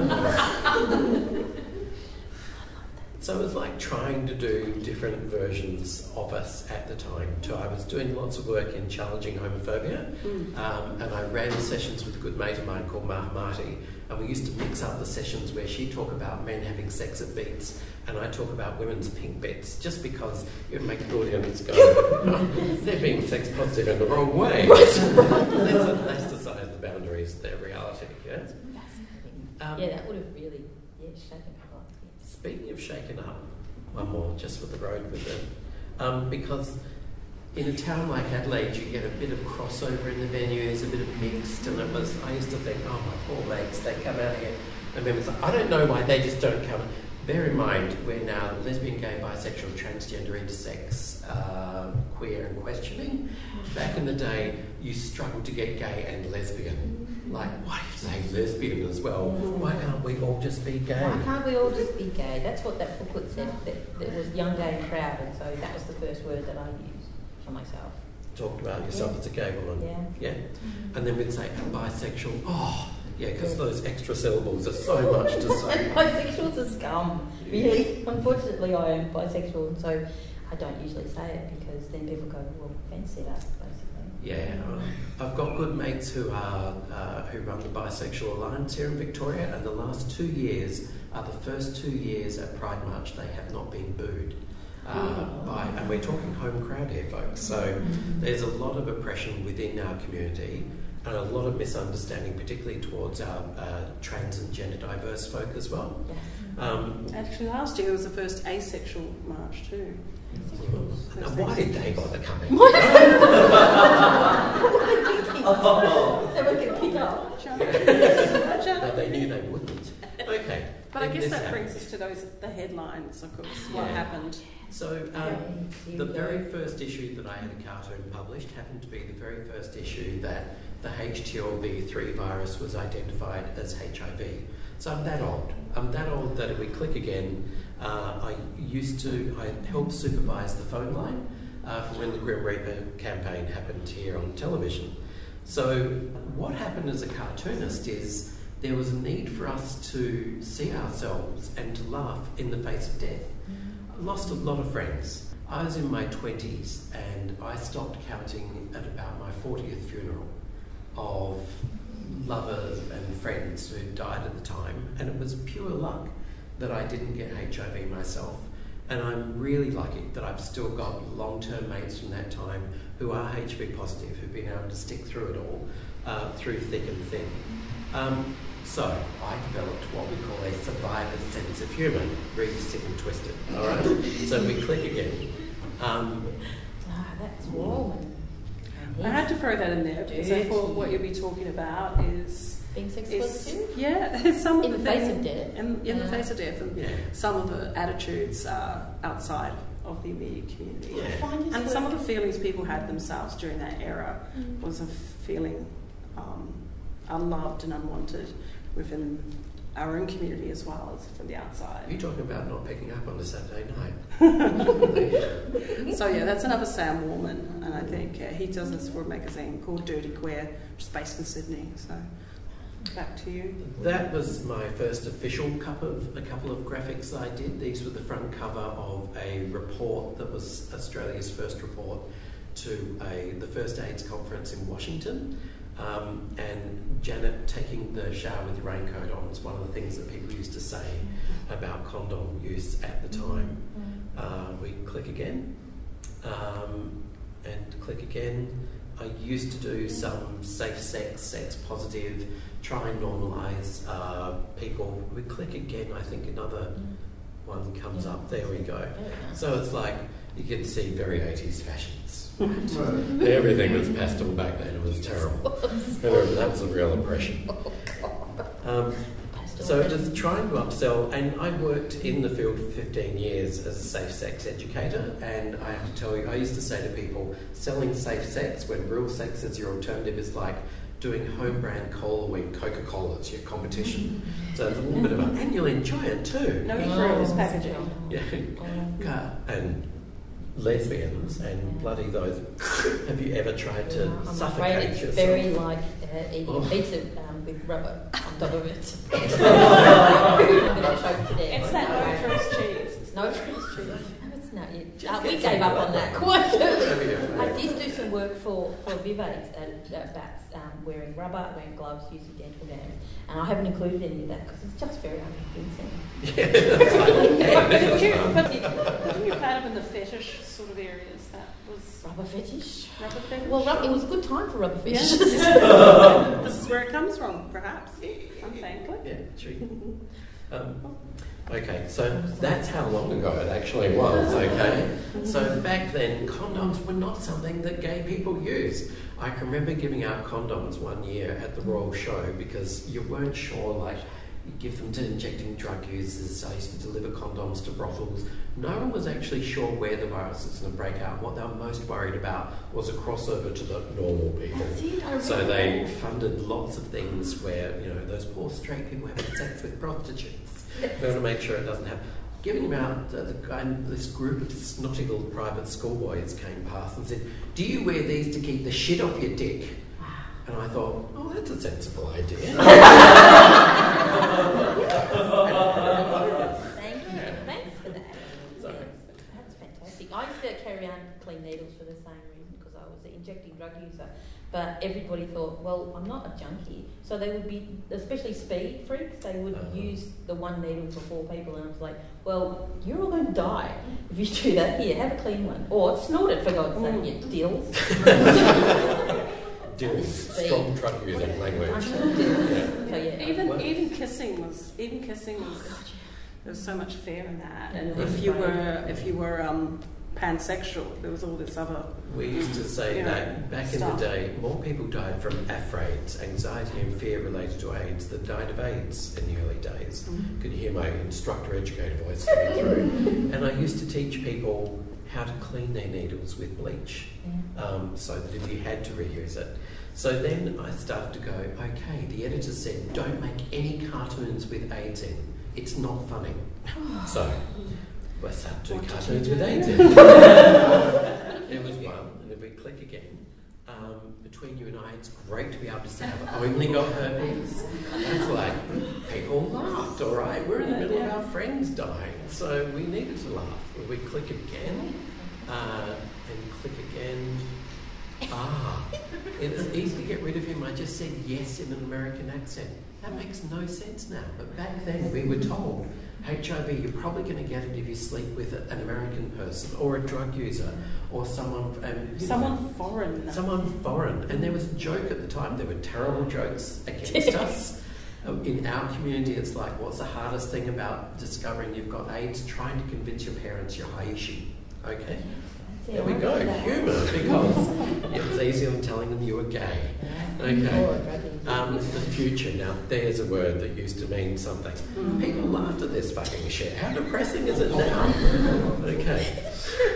So it was like trying to do different versions of us at the time too. I was doing lots of work in challenging homophobia, um, and I ran sessions with a good mate of mine called Mahamati, and we used to mix up the sessions where she'd talk about men having sex at beats, and I talk about women's pink bits, just because it would make the audience go, oh, they're being sex positive in the wrong way. Let's anastasize the boundaries of their reality. Yeah? Um, Yeah, that would have really, yeah, shaken her up. Speaking of shaken up, one more just for the road with them, um, because in a town like Adelaide you get a bit of crossover in the venues, a bit of mixed, and it was, I used to think, oh my poor legs, they come out here, and then it's like, I don't know why they just don't come. Bear in mind, we're now lesbian, gay, bisexual, transgender, intersex, uh, queer and questioning. Back in the day, you struggled to get gay and lesbian. Like, why do you say lesbian as well? Why can't we all just be gay? Why can't we all just be gay? That's what that booklet said, that, that was young, gay and proud, and so that was the first word that I used. for myself. Talked about yourself Yeah. as a gay woman. Yeah. Yeah. And then we'd say bisexual. Oh, yeah, because Yes. those extra syllables are so much to say. Bisexual's a scum, really. Unfortunately, I am bisexual, and so I don't usually say it because then people go, well, fence sitter, basically. Yeah, I've got good mates who are uh, who run the Bisexual Alliance here in Victoria, and the last two years are the first two years at Pride March they have not been booed. Uh, by, and we're talking home crowd here, folks. So there's a lot of oppression within our community and a lot of misunderstanding, particularly towards our uh, trans and gender diverse folk as well. Um, Actually, last year was the first asexual march too. now, why did they bother coming? They were going to pick up. No, they knew they wouldn't. Okay. But I then guess this that happened. brings us to those the headlines, of course, what Yeah. happened. So um, the very first issue that I had a cartoon published happened to be the very first issue that the H T L V three virus was identified as H I V. So I'm that old. I'm that old that if we click again, uh, I used to, I helped supervise the phone line uh, for when the Grim Reaper campaign happened here on television. So what happened as a cartoonist is there was a need for us to see ourselves and to laugh in the face of death. I lost a lot of friends. I was in my twenties and I stopped counting at about my fortieth funeral of lovers and friends who died at the time, and it was pure luck that I didn't get H I V myself. And I'm really lucky that I've still got long-term mates from that time who are H I V positive, who've been able to stick through it all, uh, through thick and thin. Um, so I developed what we call a survivor's sense of humour, really sick and twisted. All right. So we click again. Um, Ah, that's warm. I had to throw that in there because I thought what you'll be talking about is Being sex is positive? yeah, some of In the the face things- of death. in, in the Yeah. face of death, and Yeah. some of the attitudes uh, outside of the immediate community, Yeah. I find this and work- some of the feelings people had themselves during that era Mm. was of feeling um, unloved and unwanted within our own community as well as from the outside. You're talking about not picking up on a Saturday night. So yeah, that's another Sam Warman, and I think uh, he does this for a magazine called Dirty Queer, which is based in Sydney. So back to you. That was my first official couple of, a couple of graphics I did. These were the front cover of a report that was Australia's first report to a, the first AIDS conference in Washington. Um, and Janet taking the shower with your raincoat on was one of the things that people used to say about condom use at the time. Uh, we click again, um, and click again. I used to do some safe sex, sex positive, try and normalise uh, people. We click again, I think another one comes Yeah. up. There we go. Very nice. So it's like you can see very eighties fashions. Right? Everything was pastel back then. It was terrible. That was a real impression. Um, so just trying to upsell, and I worked in the field for fifteen years as a safe sex educator, and I have to tell you, I used to say to people, selling safe sex when real sex as your alternative is like doing home brand cola when Coca-Cola's your competition. So it's a little bit of a, and you'll enjoy it too. No Oh, fruit is packaging. Yeah. Uh, and lesbians and bloody those. Have you ever tried to I'm afraid suffocate it's yourself? very like uh, eating Oh. pizza um, with rubber on top of it. I'm going to choke to death. It's that no fruit cheese. It's no fruit cheese. No, it's not. It, uh, we gave up on that quite early. I did do some work for, for Vivax at, about um, wearing rubber, wearing gloves, using dental dams, and I haven't included any of that because it's just very unconvincing. Yeah, that's like, yeah, this Didn't is you, fun. but didn't you play up in the fetish sort of areas? That was Rubber fetish? rubber fetish. Well, rub- it was a good time for rubber Yeah. fetishes. This is where it comes from, perhaps. Unthankfully. Yeah, true. Um, okay, so that's how long ago it actually was, okay? So back then, condoms were not something that gay people used. I can remember giving out condoms one year at the Royal Show because you weren't sure, like, you give them to injecting drug users. I used to deliver condoms to brothels. No one was actually sure where the virus was going to break out. What they were most worried about was a crossover to the normal people. That's it, I So remember they that. funded lots of things where, you know, those poor straight people having sex with prostitutes. We want to make sure it doesn't happen. giving them out, uh, the, and this group of snotty little private schoolboys came past and said, "Do you wear these to keep the shit off your dick?" And I thought, oh, that's a sensible idea. Thank you. Thanks for that. So, That's fantastic. I used to carry around clean needles for the same reason, because I was an injecting drug user. But everybody thought, well, I'm not a junkie. So they would be, especially speed freaks, they would Uh-huh. use the one needle for four people. And I was like, well, you're all going to die if you do that. Here, have a clean one. Or snort it, for God's sake, you dills. Dills, strong drug using language. I'm sure dills. Yeah. So, yeah. Even Well- even kissing was even kissing was Oh, God, yeah. there was so much fear in that. And Yeah. if you were if you were um, pansexual, there was all this other. We used to say You know, that back in stuff. the day, more people died from AFRAIDS, anxiety and fear related to AIDS, than died of AIDS in the early days. Mm-hmm. Could hear my instructor-educator voice coming through. And I used to teach people how to clean their needles with bleach, Yeah. um, so that if you had to reuse it. So then I started to go, okay, the editor said, don't make any cartoons with AIDS in. It's not funny. So I started doing What did cartoons you with do? AIDS in. It was one, and if we click again, um, between you and I, it's great to be able to say I've only got herpes. It's like, people laughed, all right? We're in the middle of our friends dying, so we needed to laugh. If we click again, uh, and click again, ah, it's easy to get rid of him. I just said yes in an American accent. That makes no sense now, but back then we were told H I V, you're probably going to get it if you sleep with an American person or a drug user or someone, um, you Someone know, foreign. someone foreign. And there was a joke at the time. There were terrible jokes against us. Um, in our community, it's like, what's the hardest thing about discovering you've got AIDS? Trying to convince your parents you're Haitian. Okay. There we go, humour, because it was easier than telling them you were gay. Okay. Um, the future, now there's a word that used to mean something. People laughed at this fucking shit. How depressing is it now? Okay.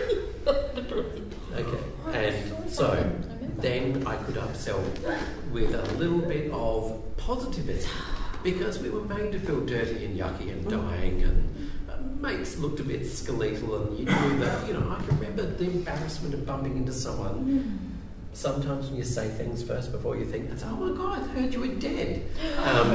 Okay. And so, then I could upsell with a little bit of positivism, because we were made to feel dirty and yucky and dying, and mates looked a bit skeletal, and you knew that, you know, I can remember the embarrassment of bumping into someone. Sometimes when you say things first before you think, it's, oh my God, I heard you were dead. Um,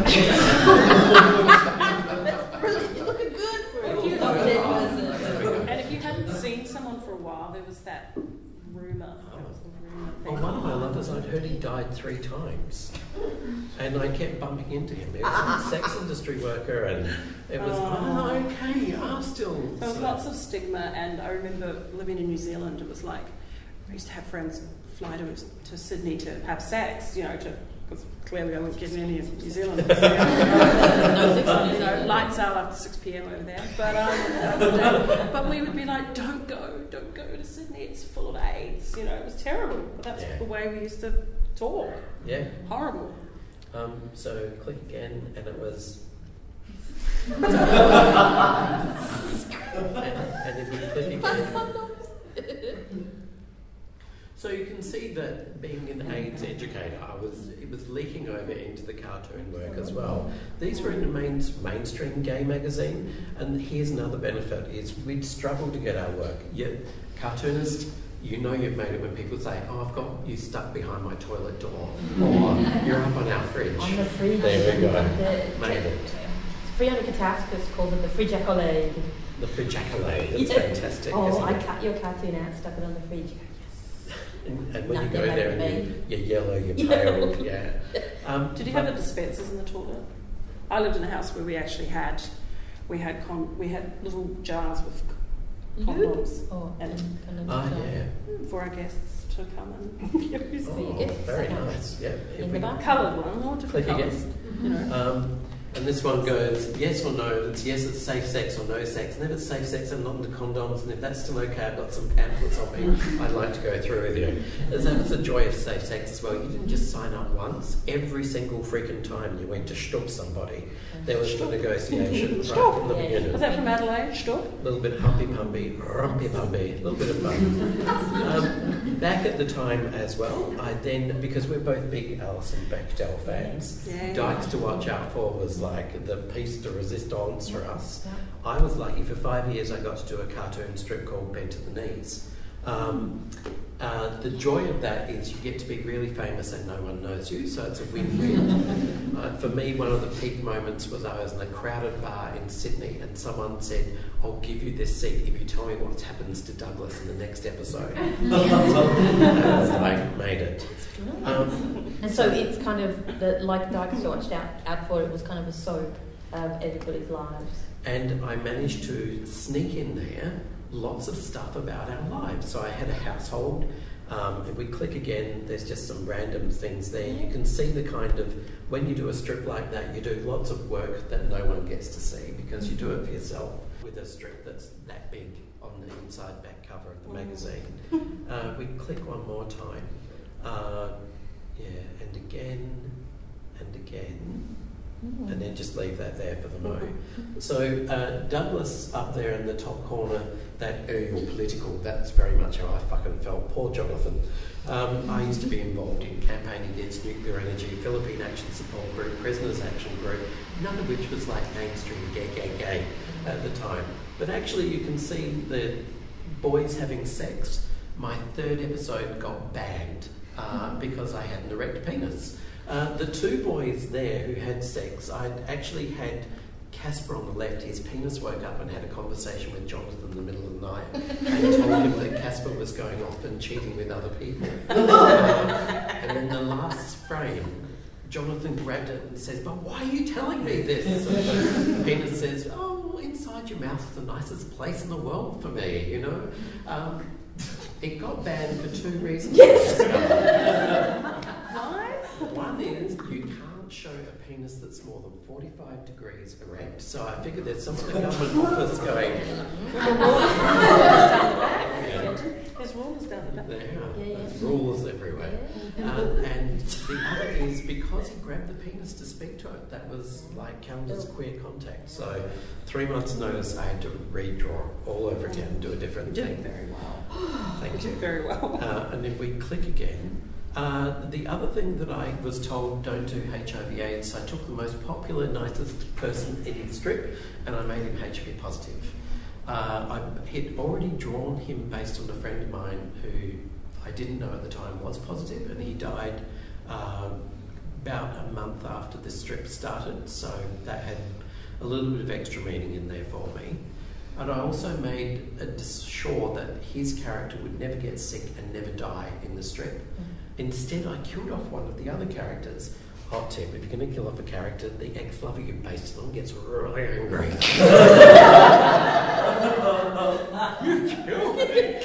That's brilliant. You're looking good for If it. you- Not dead person. And if you hadn't seen someone for a while, there was that rumour. There was the rumour thing. Well, one of my lovers, I'd heard he died three times, and I kept bumping into him. He was a sex industry worker, and it was, Oh. oh, okay, you are still. There was so- lots of stigma, and I remember living in New Zealand. It was like I used to have friends fly to to Sydney to have sex, you know, to because clearly I wasn't getting any in New Zealand. So, No sex on you you. know, lights out after six p.m. over there. But um, but we would be like, don't go, don't go to Sydney. It's full of AIDS. You know, it was terrible. But that's Yeah. the way we used to talk. Yeah. Horrible. Um, so click again, and it was. and, and if you click again. So you can see that being an AIDS educator, I was it was leaking over into the cartoon work as well. These were in the main, mainstream gay magazine, and here's another benefit: is we'd struggle to get our work. Yet, cartoonist, you know you've made it when people say, "Oh, I've got you stuck behind my toilet door," or "You're up on our fridge." On the fridge. There we go. The- Made it. Fiona Kataskas calls it the fridge accolade. The fridge accolade. It's Yeah. fantastic. Oh, isn't I it? cut your cartoon out, stuck it on the fridge. And, and when Nothing you go there happened and to you, you're yellow, you're pale, yeah. Um, Did you but- have the dispensers in the toilet? I lived in a house where we actually had, we had con- we had little jars with condoms Oh, and and Oh, yeah. for our guests to come and use Oh, you get very some nice. Yeah. If in we- the bar. coloured one, all different Click again. colours. You know. Um, and this one goes yes or no. It's yes, it's safe sex, or no sex. And if it's safe sex, I'm not into condoms. And if that's still okay, I've got some pamphlets on me I'd like to go through with you. As that's the joy of safe sex as well. You didn't just sign up once. Every single freaking time you went to shtup somebody, there was the negotiation right from the Yeah. beginning. Was that from Adelaide? Stop. A little bit of humpy pumpy, rumpy pumpy, a little bit of fun. Um, back at the time as well, I then, because we're both big Alison Bechdel fans, Yeah. Dykes to Watch Out For was like the piece de resistance for us. I was lucky, for five years I got to do a cartoon strip called Bent to the Knees. Um, uh, the joy of that is you get to be really famous and no one knows you, so it's a win-win. uh, for me, one of the peak moments was I was in a crowded bar in Sydney and someone said, I'll give you this seat if you tell me what happens to Douglas in the next episode. And I was like, made it. Um, And so it's kind of, the, like Dykes to Watch Out, out For, it was kind of a soap of everybody's lives. and I managed to sneak in there lots of stuff about our lives. So I had a household. Um, if we click again, there's just some random things there. You can see the kind of, when you do a strip like that, you do lots of work that no one gets to see because you do it for yourself with a strip that's that big on the inside back cover of the magazine. Uh, we click one more time. Uh, yeah, and again, and again. And then just leave that there for the mo. So uh, Douglas up there in the top corner, that er, you're political, that's very much how I fucking felt. Poor Jonathan. Um, I used to be involved in campaigning against nuclear energy, Philippine Action Support Group, Prisoners Action Group, none of which was like mainstream gay, gay, gay at the time. But actually you can see the boys having sex. My third episode got banned uh, because I had an erect penis. Uh, the two boys there who had sex, I'd actually had Casper on the left, his penis woke up and had a conversation with Jonathan in the middle of the night and told him that Casper was going off and cheating with other people. Uh, and then the last frame, Jonathan grabbed it and says, but why are you telling me this? And the penis says, oh, inside your mouth is the nicest place in the world for me, you know. Um, it got banned for two reasons. Why? One is you can't show a penis that's more than forty-five degrees erect. So I figured there's some of the government office going. Yeah. There's rules down the back. There are. Yeah, yeah. There's rules everywhere. Yeah. Uh, and the other is because he grabbed the penis to speak to it, that was like counted as queer contact. So three months notice I had to redraw all over again and do a different You thing. did very well. Thank You you. did very well. Uh, and if we click again, uh, the other thing that I was told don't do H I V AIDS, I took the most popular, nicest person in the strip and I made him H I V positive. Uh, I had already drawn him based on a friend of mine who I didn't know at the time was positive, and he died uh, about a month after the strip started, so that had a little bit of extra meaning in there for me. And I also made a, sure that his character would never get sick and never die in the strip. Mm. Instead, I killed off one of the other characters. Hot tip, if you're going to kill off a character, the ex-lover you based it on gets really angry. You killed me!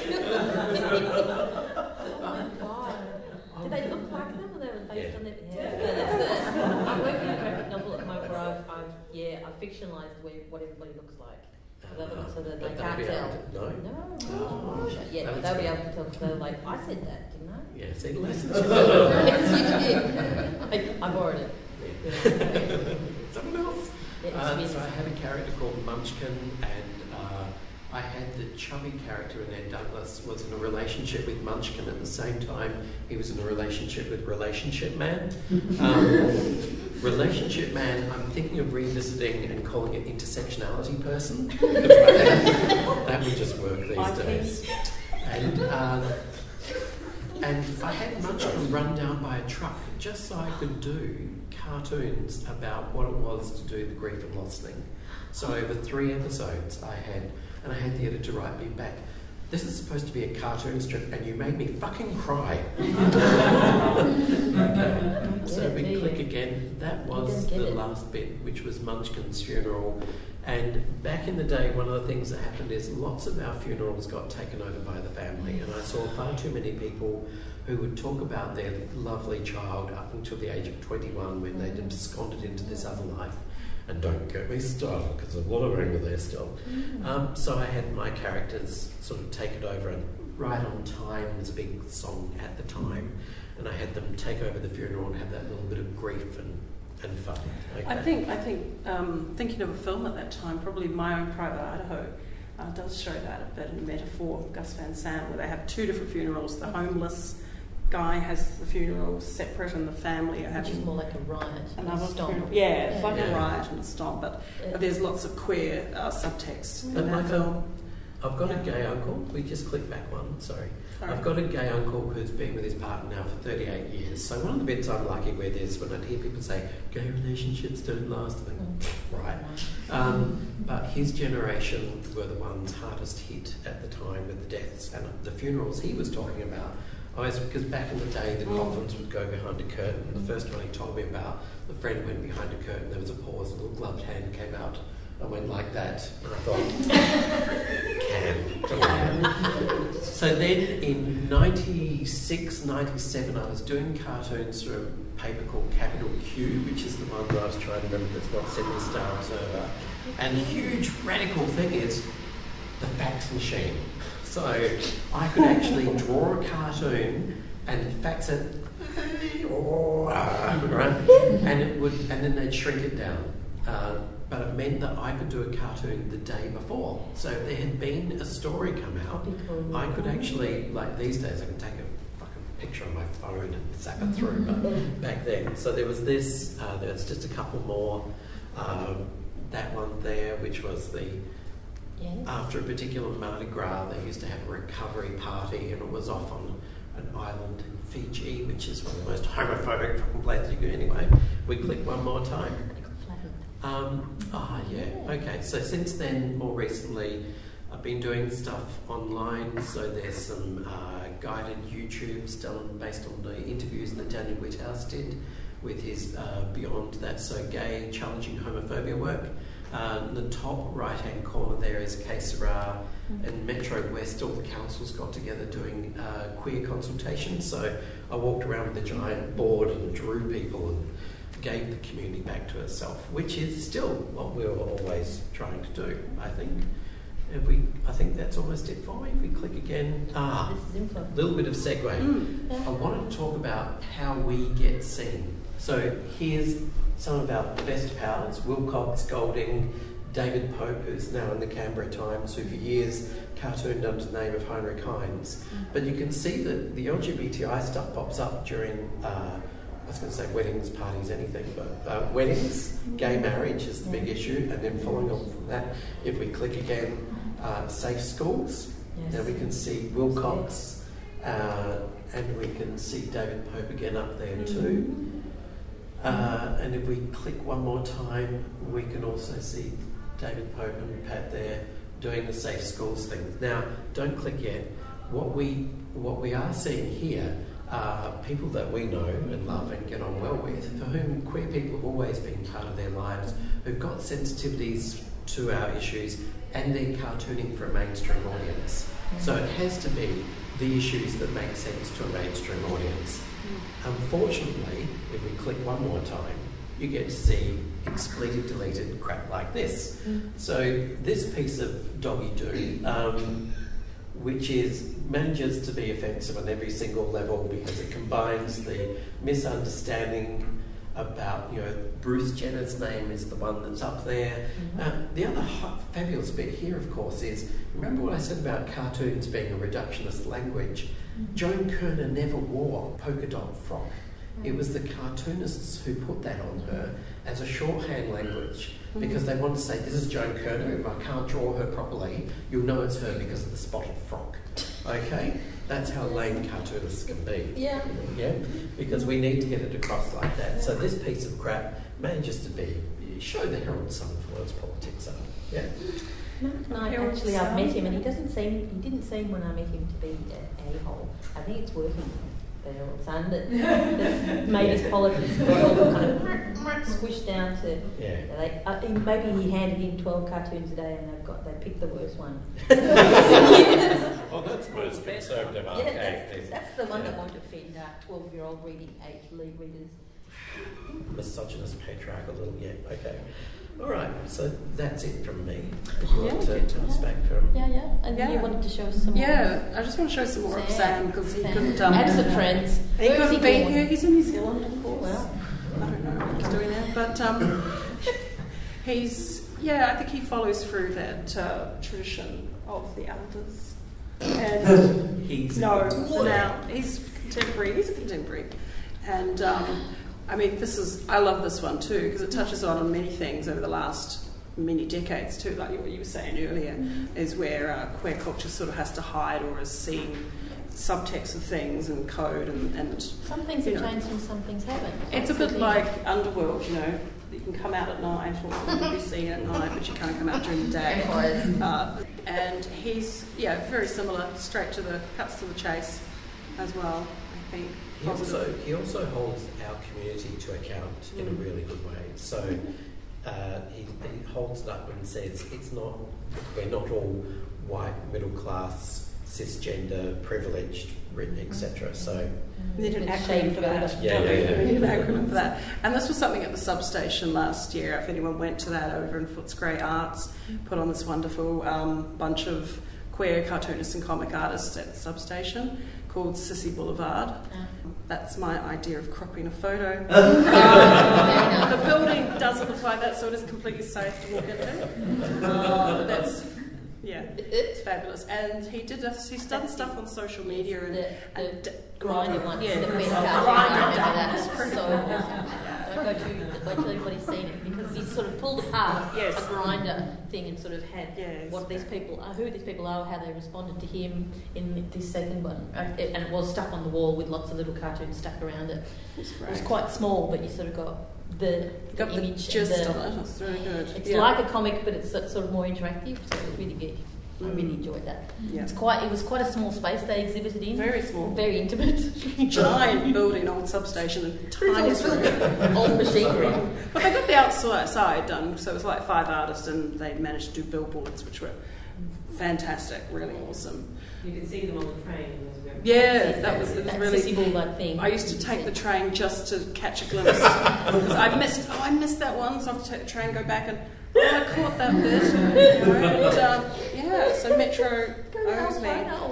Oh my god. Did they look like them or they were based Yeah. on it? Yeah. That's the, I'm working on a graphic novel at the moment where I've, I've yeah, I've fictionalised where, what everybody looks like. So that, so that they But they'll can't be able tell. to- no? No. Oh, Yeah, that but was they'll be good. able to tell because they're like, I said that, didn't I? Yeah, see, lessons. Yes, you did. I, I borrowed it. Someone else. Yeah, it's Uh, really- so I had a character called Munchkin, and uh, I had the chubby character in there, Douglas, was in a relationship with Munchkin at the same time he was in a relationship with Relationship Man. Um, Relationship Man, I'm thinking of revisiting and calling it Intersectionality Person. That would just work these I days. And, uh, and I had Munchkin run down by a truck just so I could do cartoons about what it was to do the grief and loss thing. So over three episodes I had, and I had the editor write me back, this is supposed to be a cartoon strip and you made me fucking cry. Okay, so Yeah, we do click you? again. That was didn't get the it. last bit, which was Munchkin's funeral. And back in the day, one of the things that happened is lots of our funerals got taken over by the family, and I saw far too many people who would talk about their lovely child up until the age of twenty-one when they'd absconded into this other life. And don't get me started, because there's a lot of anger there still. Um, so I had my characters sort of take it over, and Right on Time was a big song at the time, and I had them take over the funeral and have that little bit of grief and, and fun. Okay. I think, I think um, thinking of a film at that time, probably My Own Private Idaho, uh, does show that a bit in the metaphor of Gus Van Sant, where they have two different funerals. The homeless guy has the funeral separate, and the family are Which having is more like a riot. another a stomp. funeral. Yeah, it's Yeah. like a Yeah. riot and a stomp, but, Yeah. but there's lots of queer uh, subtext But in that like film. I've got Yeah. a gay uncle. We just click back one. Sorry. Sorry. I've got a gay uncle who's been with his partner now for thirty-eight years. So one of the bits I'm lucky with is when I hear people say gay relationships don't last. I think, right. Um, but his generation were the ones hardest hit at the time with the deaths and the funerals he was talking about. I was, because back in the day the coffins would go behind a curtain. The first one he told me about, the friend went behind a curtain, there was a pause, a little gloved hand came out and went like that. And I thought, can, can. So then in ninety-six, ninety-seven I was doing cartoons for a paper called Capital Q, which is the one that I was trying to remember that's not Sydney Star Observer. And the huge radical thing is the fax machine. So I could actually draw a cartoon and fax it, right? And it would, and then they'd shrink it down. Uh, but it meant that I could do a cartoon the day before. So if there had been a story come out, I could actually, like these days, I can take a fucking picture on my phone and zap it through. But back then, so there was this. Uh, there's just a couple more. Um, that one there, which was the. Yes. After a particular Mardi Gras, they used to have a recovery party, and it was off on an island in Fiji, which is one of the most homophobic fucking places you can. Anyway, we click one more time. Um, ah, yeah. Okay. So since then, more recently, I've been doing stuff online. So there's some uh, guided YouTubes done based on the interviews that Daniel Whithouse did with his uh, Beyond That's So Gay, Challenging Homophobia work. Uh, in the top right-hand corner there is Que Sera, and Metro West, all the councils got together doing uh, queer consultations. So I walked around with a giant board and drew people and gave the community back to itself, which is still what we were always trying to do, I think. If we, I think that's almost it for me. If we click again, ah, This is info. a little bit of segue. Mm. I wanted to talk about how we get seen. So here's some of our best pals: Wilcox, Golding, David Pope, who's now in the Canberra Times, who for years cartooned under the name of Heinrich Heinz. But you can see that the L G B T I stuff pops up during, uh, I was going to say weddings, parties, anything, but uh, weddings, gay marriage is the big issue, and then following on from that, if we click again, uh, safe schools, Yes. now we can see Wilcox, uh, and we can see David Pope again up there too. Uh, and if we click one more time, we can also see David Pope and Pat there doing the safe schools thing. Now, don't click yet. What we what we are seeing here are people that we know and love and get on well with, for whom queer people have always been part of their lives, who've got sensitivities to our issues, and they're cartooning for a mainstream audience. So it has to be the issues that make sense to a mainstream audience. Unfortunately, if we click one more time, you get to see expletive deleted crap like this. Mm. So this piece of doggy doo, um, which is manages to be offensive on every single level because it combines the misunderstanding about, you know, Bruce Jenner's name is the one that's up there. Mm-hmm. Uh, the other hot, fabulous bit here, of course, is remember what I said about cartoons being a reductionist language? Mm-hmm. Joan Kerner never wore a polka dot frock. It was the cartoonists who put that on her as a shorthand language because they wanted to say, this is Joan Kerner, if I can't draw her properly, you'll know it's her because of the spotted frock. Okay? That's how lame cartoonists can be. Yeah. Yeah? Because we need to get it across like that. So this piece of crap manages to be, show the Herald Sun for what its politics are. Yeah? Mark and I Herald actually, I've Sun. met him, and he doesn't seem, he didn't seem when I met him to be an a-hole. I think it's working. The Herald Sun that that's made his politics all kind of squished down to. Yeah. They, I think maybe he handed in twelve cartoons a day, and they've got they picked the worst one. Well, that's most conservative, Yeah, that's, that's the one that won't offend uh, twelve-year-old reading age league readers. Misogynist, patriarchal little, yeah, okay. All right, so that's it from me. Yeah. To tell us back from... Yeah, yeah. And Yeah. you wanted to show us some more. Yeah, I just want to show some more of Sam because he Sam. couldn't. Um, Add some friends. He Where is couldn't he be born? here. He's in New Zealand, of course. Well, I don't know what he's doing now, but um, he's yeah, I think he follows through that uh, tradition of the elders. And He's no, for now he's contemporary. He's a contemporary, and um, I mean, this is I love this one too because it touches on many things over the last many decades too. Like what you were saying earlier, mm-hmm. is where uh, queer culture sort of has to hide or is seen subtext of things and code and, and some things have know. changed and some things haven't. It's a bit like Underworld, you know. You can come out at night or be seen at night, but you can't come out during the day. Uh, and he's, yeah, very similar, straight to the, cuts to the chase as well, I think. He also, he also holds our community to account in a really good way. So uh, he, he holds it up and says, it's not, we're not all white, middle class, cisgender, privileged, et cetera. So we need an acronym for that. Yeah, yeah, yeah. We need an acronym for that. And this was something at the substation last year. If anyone went to that over in Footscray Arts, put on this wonderful um, bunch of queer cartoonists and comic artists at the substation called Sissy Boulevard. Yeah. That's my idea of cropping a photo. um, the building doesn't look like that, so it is completely safe to walk into. Uh, but that's Yeah, it's fabulous. And he did. A, he's done stuff on social media and, the, the and d- Grinder one. Yeah, the best oh, cartoon. I remember Grinder. that. It's so awesome. Don't go too. Wait till everybody's seen it because he sort of pulled apart yes. a Grinder thing and sort of had yes. what these people are, who these people are, how they responded to him in this second one, and it, and it was stuck on the wall with lots of little cartoons stuck around it. It was quite small, but you sort of got the, the got the image. gist and the, of it. It's really good. It's yeah. like a comic, but it's sort of more interactive, so it was really good. I really enjoyed that. Yeah. It's quite. It was quite a small space they exhibited in. Very small. Very intimate. Giant building, old substation, and tiny room. Old machinery. But they got the outside done, so it was like five artists, and they managed to do billboards, which were fantastic, really awesome. You could see them on the train. It was very Yeah, that was, it was that really. Sissy Boulevard thing. I used to take the train just to catch a glimpse because I missed. Oh, I missed that one, so I have to take the train, and go back, and oh, I caught that bit. You know, and, um, yeah, so Metro owes me.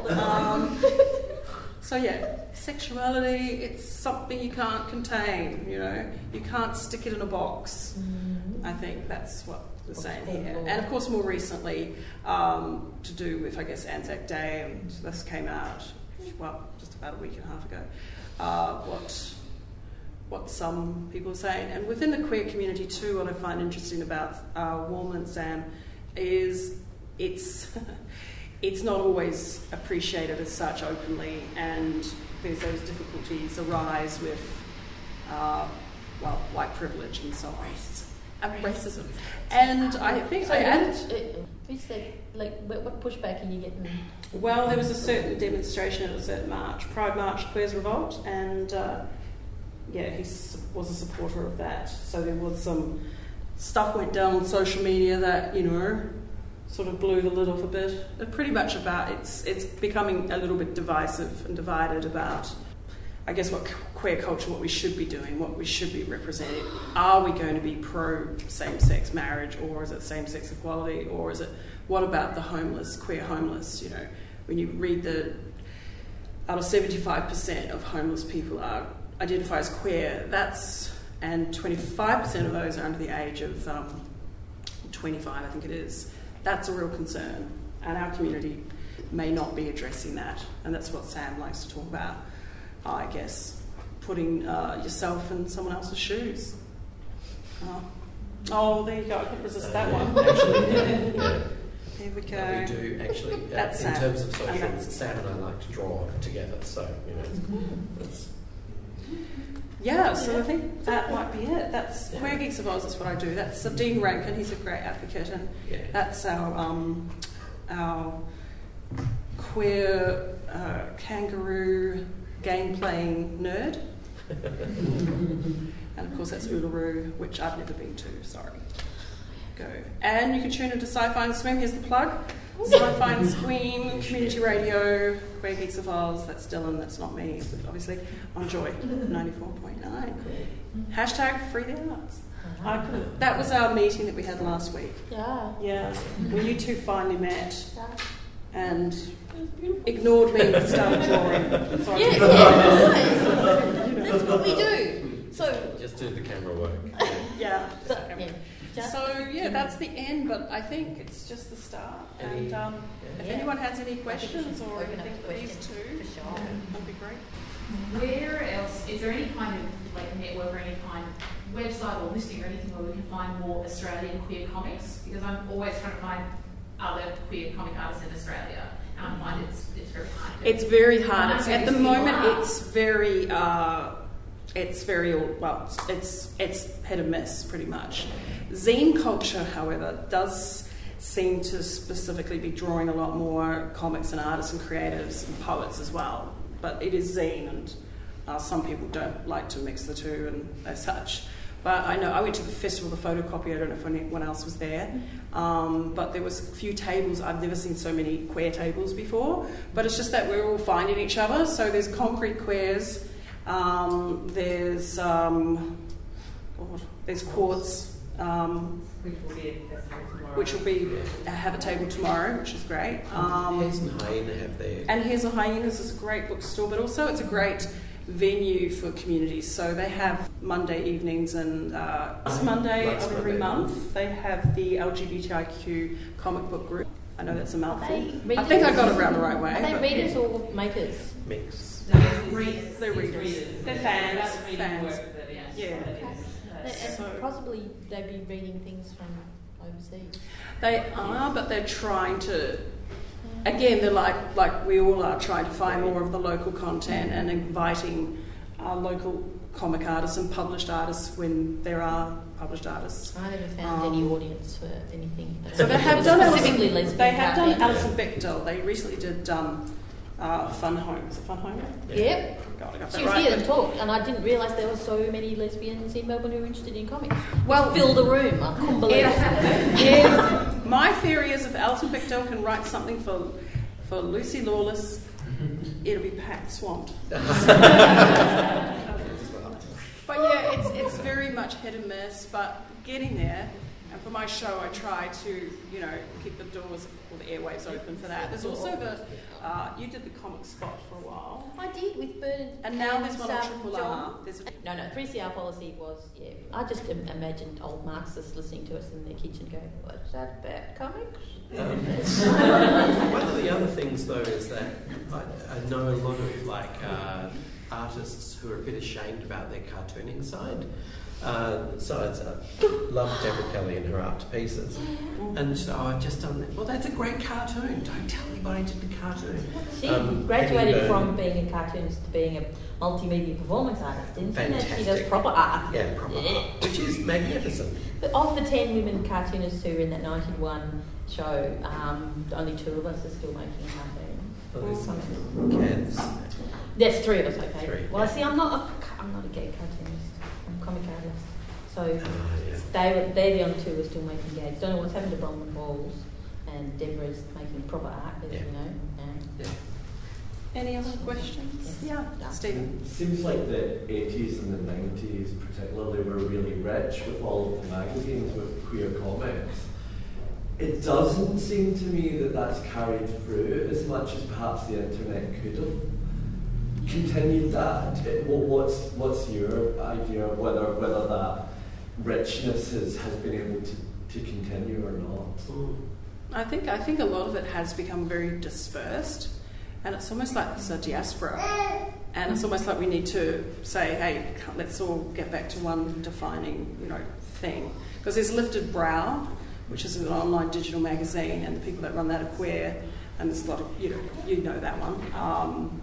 Um, so yeah, sexuality. It's something you can't contain. You know, you can't stick it in a box. Mm. I think that's what we're saying here. And of course, more recently, um, to do with I guess Anzac Day, and this came out well just about a week and a half ago. Uh, what what some people are saying, and within the queer community too, what I find interesting about uh, Warm and Sam is it's it's not always appreciated as such openly, and there's those difficulties arise with uh, well white privilege and so on. And racism. And I think so I added. Who said like what, what pushback are you getting? Well, there was a certain demonstration at a certain march, Pride March, Queers Revolt, and uh, yeah, he was a supporter of that. So there was some stuff went down on social media that, you know, sort of blew the lid off a bit. But pretty much about it's it's becoming a little bit divisive and divided about, I guess, what queer culture, what we should be doing, what we should be representing. Are we going to be pro same-sex marriage, or is it same-sex equality, or is it what about the homeless, queer homeless? You know, when you read the out of seventy-five percent of homeless people are identify as queer, that's and twenty-five percent of those are under the age of um, twenty-five, I think it is. That's a real concern, and our community may not be addressing that, and that's what Sam likes to talk about. I guess putting uh, yourself in someone else's shoes. Oh. oh, there you go. I couldn't resist that one. Actually, yeah, yeah. Here we go. No, we do actually. Uh, That's in Sam. terms of social, And Sam and I like to draw together. So you know, it's, yeah. So I think that might be it. That's yeah. Queer Geeks of Oz. That's what I do. That's uh, Dean Rankin. He's a great advocate, and yeah. that's our um, our queer uh, kangaroo game playing nerd. And of course that's Uluru, which I've never been to, sorry. Go. And you can tune into Sci-Fi and Swim, here's the plug. Sci-Fi and Swim, Community Radio, Queer Geeks of Oz, that's Dylan, that's not me, obviously, on Joy ninety-four point nine. Hashtag Free the Arts. I could, that was our meeting that we had last week. Yeah. Yeah, when you two finally met. Yeah. And ignored me and started drawing. Sorry. Yeah, yeah, that's what we do. So just do the camera work. Yeah. So, yeah. Just So yeah, that's the end, but I think it's just the start. Any- And um, yeah. if Yeah. anyone has any I think we questions should or open up anything to for these questions, two, for sure. that'd be great. Where else, is there any kind of like network or any kind of website or listing or anything where we can find more Australian queer comics? Because I'm always trying to find other queer comic artists in Australia, and I find it's, it's very hard to It's very hard. It's, at the People moment, are. it's very, uh, it's very well. It's, it's it's hit and miss pretty much. Zine culture, however, does seem to specifically be drawing a lot more comics and artists and creatives and poets as well. But it is zine, and uh, some people don't like to mix the two and as such. But I know I went to the festival, the photocopy. I don't know if anyone else was there, um, but there was a few tables. I've never seen so many queer tables before. But it's just that we're all finding each other. So there's Concrete Queers, um, there's um, God, there's Quartz, um, Which will be at the festival tomorrow. which will be have a table tomorrow, which is great. Um, Hares and Hyena have their... and Here's a Hyenas is a great bookstore, but also it's a great venue for communities. So they have Monday evenings, and uh, it's Monday Last of every Monday. month. They have the L G B T I Q comic book group. I know that's a mouthful. they I think I readers? got it around the right way. Are they but- readers or makers? mix. No, it's readers. They're It's readers. They're fans. About the reading Fans. work that, yeah. Yeah. It is. And Uh, So- possibly they'd be reading things from overseas. They are, but they're trying to. Again, they're like like we all are trying to find more of the local content and inviting our local comic artists and published artists when there are published artists. I never found Um, any audience for anything. that So they was have done specifically Alison, lesbian. they have done cartoons. Alison Bechdel. They recently did um, uh, Fun Home. Is it Fun Home? Yep. God, I got She that was right. here and talked, and I didn't realise there were so many lesbians in Melbourne who were interested in comics. Well- It filled the room. I couldn't believe it. If my theory is if Alison Bechdel can write something for for Lucy Lawless, it'll be packed, swamped. But yeah, it's it's very much hit and miss, but getting there. And for my show, I try to, you know, keep the doors or the airwaves open for that. There's also the, uh, you did the comic spot for a while. I did with Bernard. And now there's one on um, Triple John. R. There's a, No, no, three C R policy was, yeah. I just im- imagined old Marxists listening to us in their kitchen going, what's that about comics? Um, one of the other things, though, is that I, I know a lot of like uh, artists who are a bit ashamed about their cartooning side. Uh, so it's, uh, love Deborah Kelly and her art pieces, and so I've just done that. Well, that's a great cartoon. Don't tell anybody I did the cartoon. She Um, graduated Penny from Byrne. being a cartoonist to being a multimedia performance artist, didn't she? Now she does Fantastic. proper art. Yeah, proper art, which is magnificent. But of the ten women cartoonists who were in that ninety-one show, um, only two of us are still making cartoons. Well, there's Something. Cats. There's three of us, okay. Three, well, yeah. see, I'm not a, I'm not a gay cartoonist. I'm a comic artist. So Ah, yeah. they were, they're the only two who are still making gags. Don't know what's happened to Bronwyn Balls, and Deborah's making proper art, as Yeah. you know. Um, Yeah. any other questions? Yeah, Yeah. Stephen. Seems like the eighties and the nineties particularly were really rich with all of the magazines with queer comics. It doesn't seem to me that that's carried through as much as perhaps the internet could have continued that. It, what, what's what's your idea of whether whether that richness has, has been able to, to continue or not? Mm. I think I think a lot of it has become very dispersed, and it's almost like there's a diaspora, and it's almost like we need to say, hey, let's all get back to one defining, you know, thing. Because there's Lifted Brow, which is an online digital magazine, and the people that run that are queer, and there's a lot of, you know, you know that one. Um,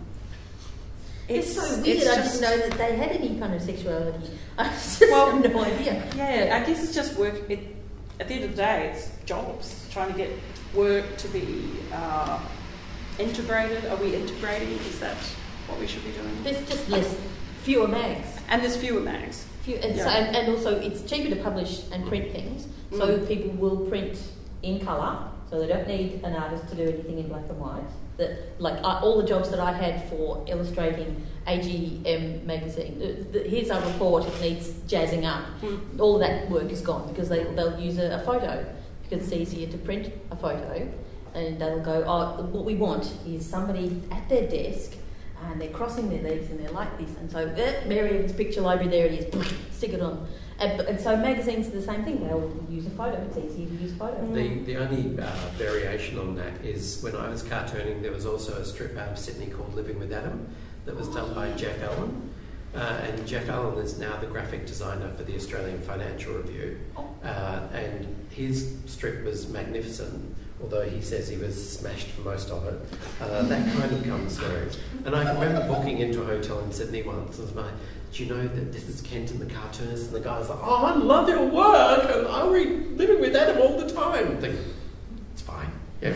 It's, so weird. it's I just- didn't know that they had any kind of sexuality. I just Well, have no idea. Yeah, I guess it's just work. It, at the end of the day, it's jobs, trying to get work to be uh, integrated. Are we integrating? Is that what we should be doing? There's just less, fewer mags. And there's fewer mags. Few, and, so, Yeah. and, and also, it's cheaper to publish and print things, so Mm. people will print in colour, so they don't need an artist to do anything in black and white. That, like I, all the jobs that I had for illustrating A G M magazine, the, the, here's our report, it needs jazzing up. Mm. All of that work is gone because they, they'll use a, a photo because it's easier to print a photo, and they'll go, oh, what we want is somebody at their desk and they're crossing their legs and they're like this, and so eh, Mary Evans' picture library, there it is, stick it on. And, and so magazines are the same thing. They'll use a photo. It's easier to use a photo. The, the only uh, variation on that is when I was cartooning, there was also a strip out of Sydney called Living with Adam that was done by Jeff Allen. Uh, and Jeff Allen is now the graphic designer for the Australian Financial Review. Uh, and his strip was magnificent, although he says he was smashed for most of it. Uh, that kind of comes through. And I can remember booking into a hotel in Sydney once and was like, do you know that this is Kenton the cartoonist? And the guy's like, oh, I love your work, and I read Living with Adam all the time. I'm thinking, it's fine. Yeah.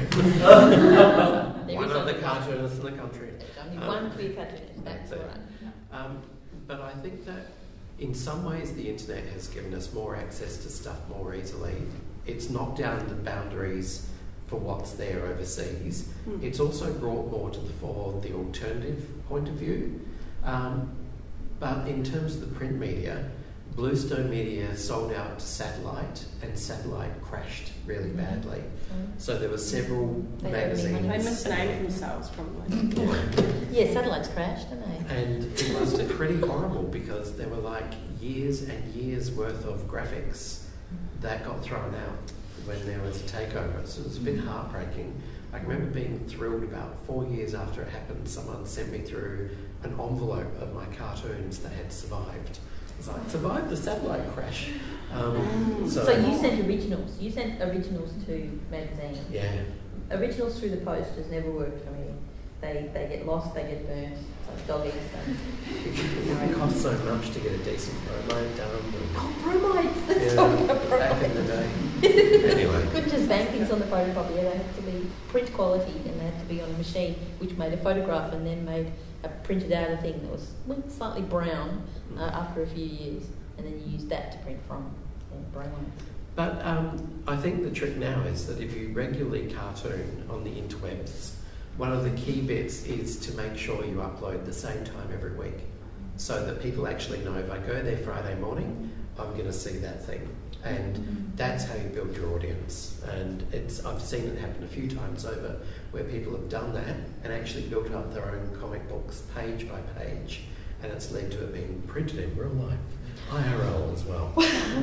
One other cartoonist in the country. There's only Um, one queer cartoonist. That's all it. right. Um, but I think that in some ways the internet has given us more access to stuff more easily. It's knocked down the boundaries for what's there overseas. Mm. It's also brought more to the fore the alternative point of view. Um, but in terms of the print media, Bluestone Media sold out to satellite, and satellite crashed really badly. Mm. So there were several They magazines. They misnamed themselves probably. Yeah. Yeah, satellites crashed, didn't they? And it was pretty horrible because there were like years and years worth of graphics that got thrown out when there was a takeover. So it was a bit heartbreaking. I can remember being thrilled about four years after it happened. Someone sent me through an envelope of my cartoons that had survived. It's like, survived the satellite crash. Um, so, So you sent originals. You sent originals to magazines. yeah. Originals through the post has never worked for me. They they get lost, they get burnt. It's like dog eat stuff. It costs so much to get a decent promo done. Oh, bromides! Let's Yeah, talk about back in the bromides. day. Anyway. Couldn't just bang things on the photocopier. They had to be print quality, and they had to be on a machine which made a photograph and then made a printed out a thing that was went slightly brown uh, after a few years, and then you used that to print from. Yeah, bromides. But um, I think the trick now is that if you regularly cartoon on the interwebs, one of the key bits is to make sure you upload the same time every week, so that people actually know if I go there Friday morning, I'm going to see that thing. And that's how you build your audience. And it's I've seen it happen a few times over where people have done that and actually built up their own comic books page by page, and it's led to it being printed in real life, I R L as well.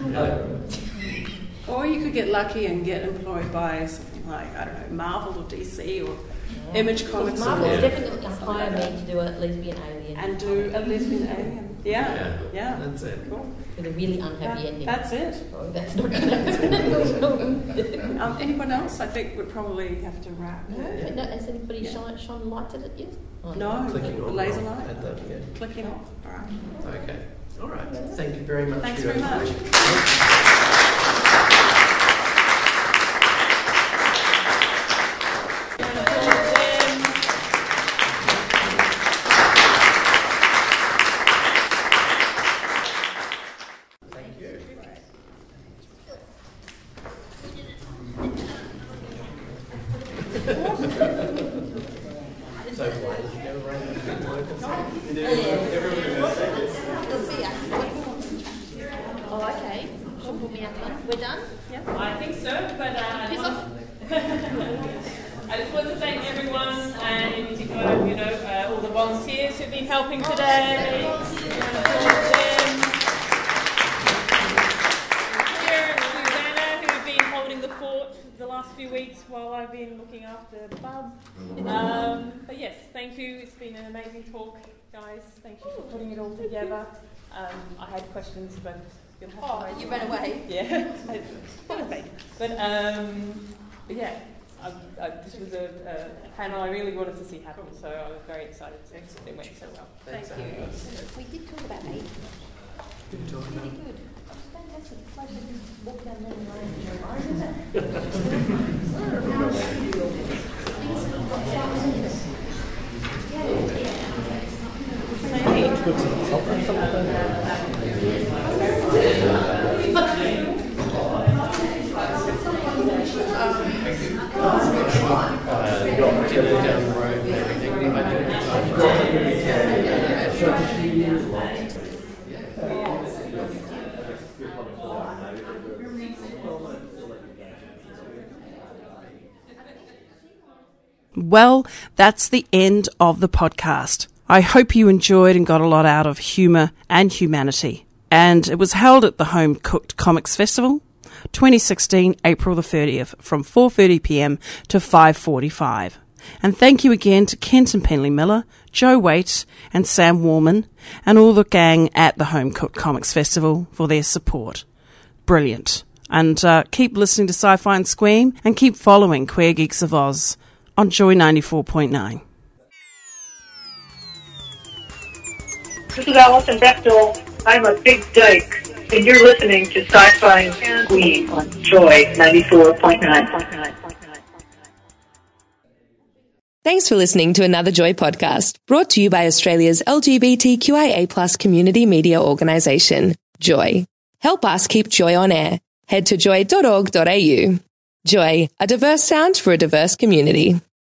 Yeah. Or you could get lucky and get employed by something like, I don't know, Marvel or D C or Yeah. Image Comics. Marvel's or definitely going to hire me to do a lesbian alien. and do a lesbian alien. Yeah, Yeah, yeah. that's it. Cool. With a really unhappy That- ending. that's it. Oh, that's not going to happen. Um, anyone else? I think we'd probably have to wrap. No, Yeah. no, has anybody Yeah. shone, shone light at it yet? Oh, No, Clicking the on laser and off light. at the, yeah. Clicking off. All right. Okay. All right. Thank you very much Thanks for your very much. information. Thank you. So why did you go around and do work or something? Oh, okay. She'll put me out there. We're done? I think so, but uh, I Piss just off. want- I just want to thank everyone, and in particular, you know, uh, all the volunteers who've been helping today. Them. Kieran and Susanna, who've been holding the fort the last few weeks while I've been looking after the bub. Um, but yes, thank you. It's been an amazing talk, guys. Thank you for putting it all together. Um, I had questions, but you'll have to Oh, wait. you ran away. Yeah, I- probably. But, um, but yeah, I, I, this was a, a panel I really wanted to see happen, so I was very excited to it went so well. Thanks, Thank you. Anna. We did talk about age. Good talk Really about. good. It was fantastic. It's like you just walk down there and learn, isn't it? Uh, dinner down the road and everything. Well, that's the end of the podcast. I hope you enjoyed and got a lot out of humour and humanity. and it was held at the Home Cooked Comics Festival, twenty sixteen, April the thirtieth, from four thirty p m to five forty-five. And thank you again to Kent and Penley Miller, Joe Waite and Sam Warman and all the gang at the Home Cooked Comics Festival for their support. Brilliant. And uh, keep listening to Sci-Fi and Squeam and keep following Queer Geeks of Oz on Joy ninety-four point nine. This is Alison Bechtel. I'm a big dyke, and you're listening to Sci-Fi and Squeam on Joy ninety-four point nine. Thanks for listening to another Joy podcast, brought to you by Australia's L G B T Q I A plus community media organisation, Joy. Help us keep Joy on air. Head to joy dot org dot a u. Joy, a diverse sound for a diverse community.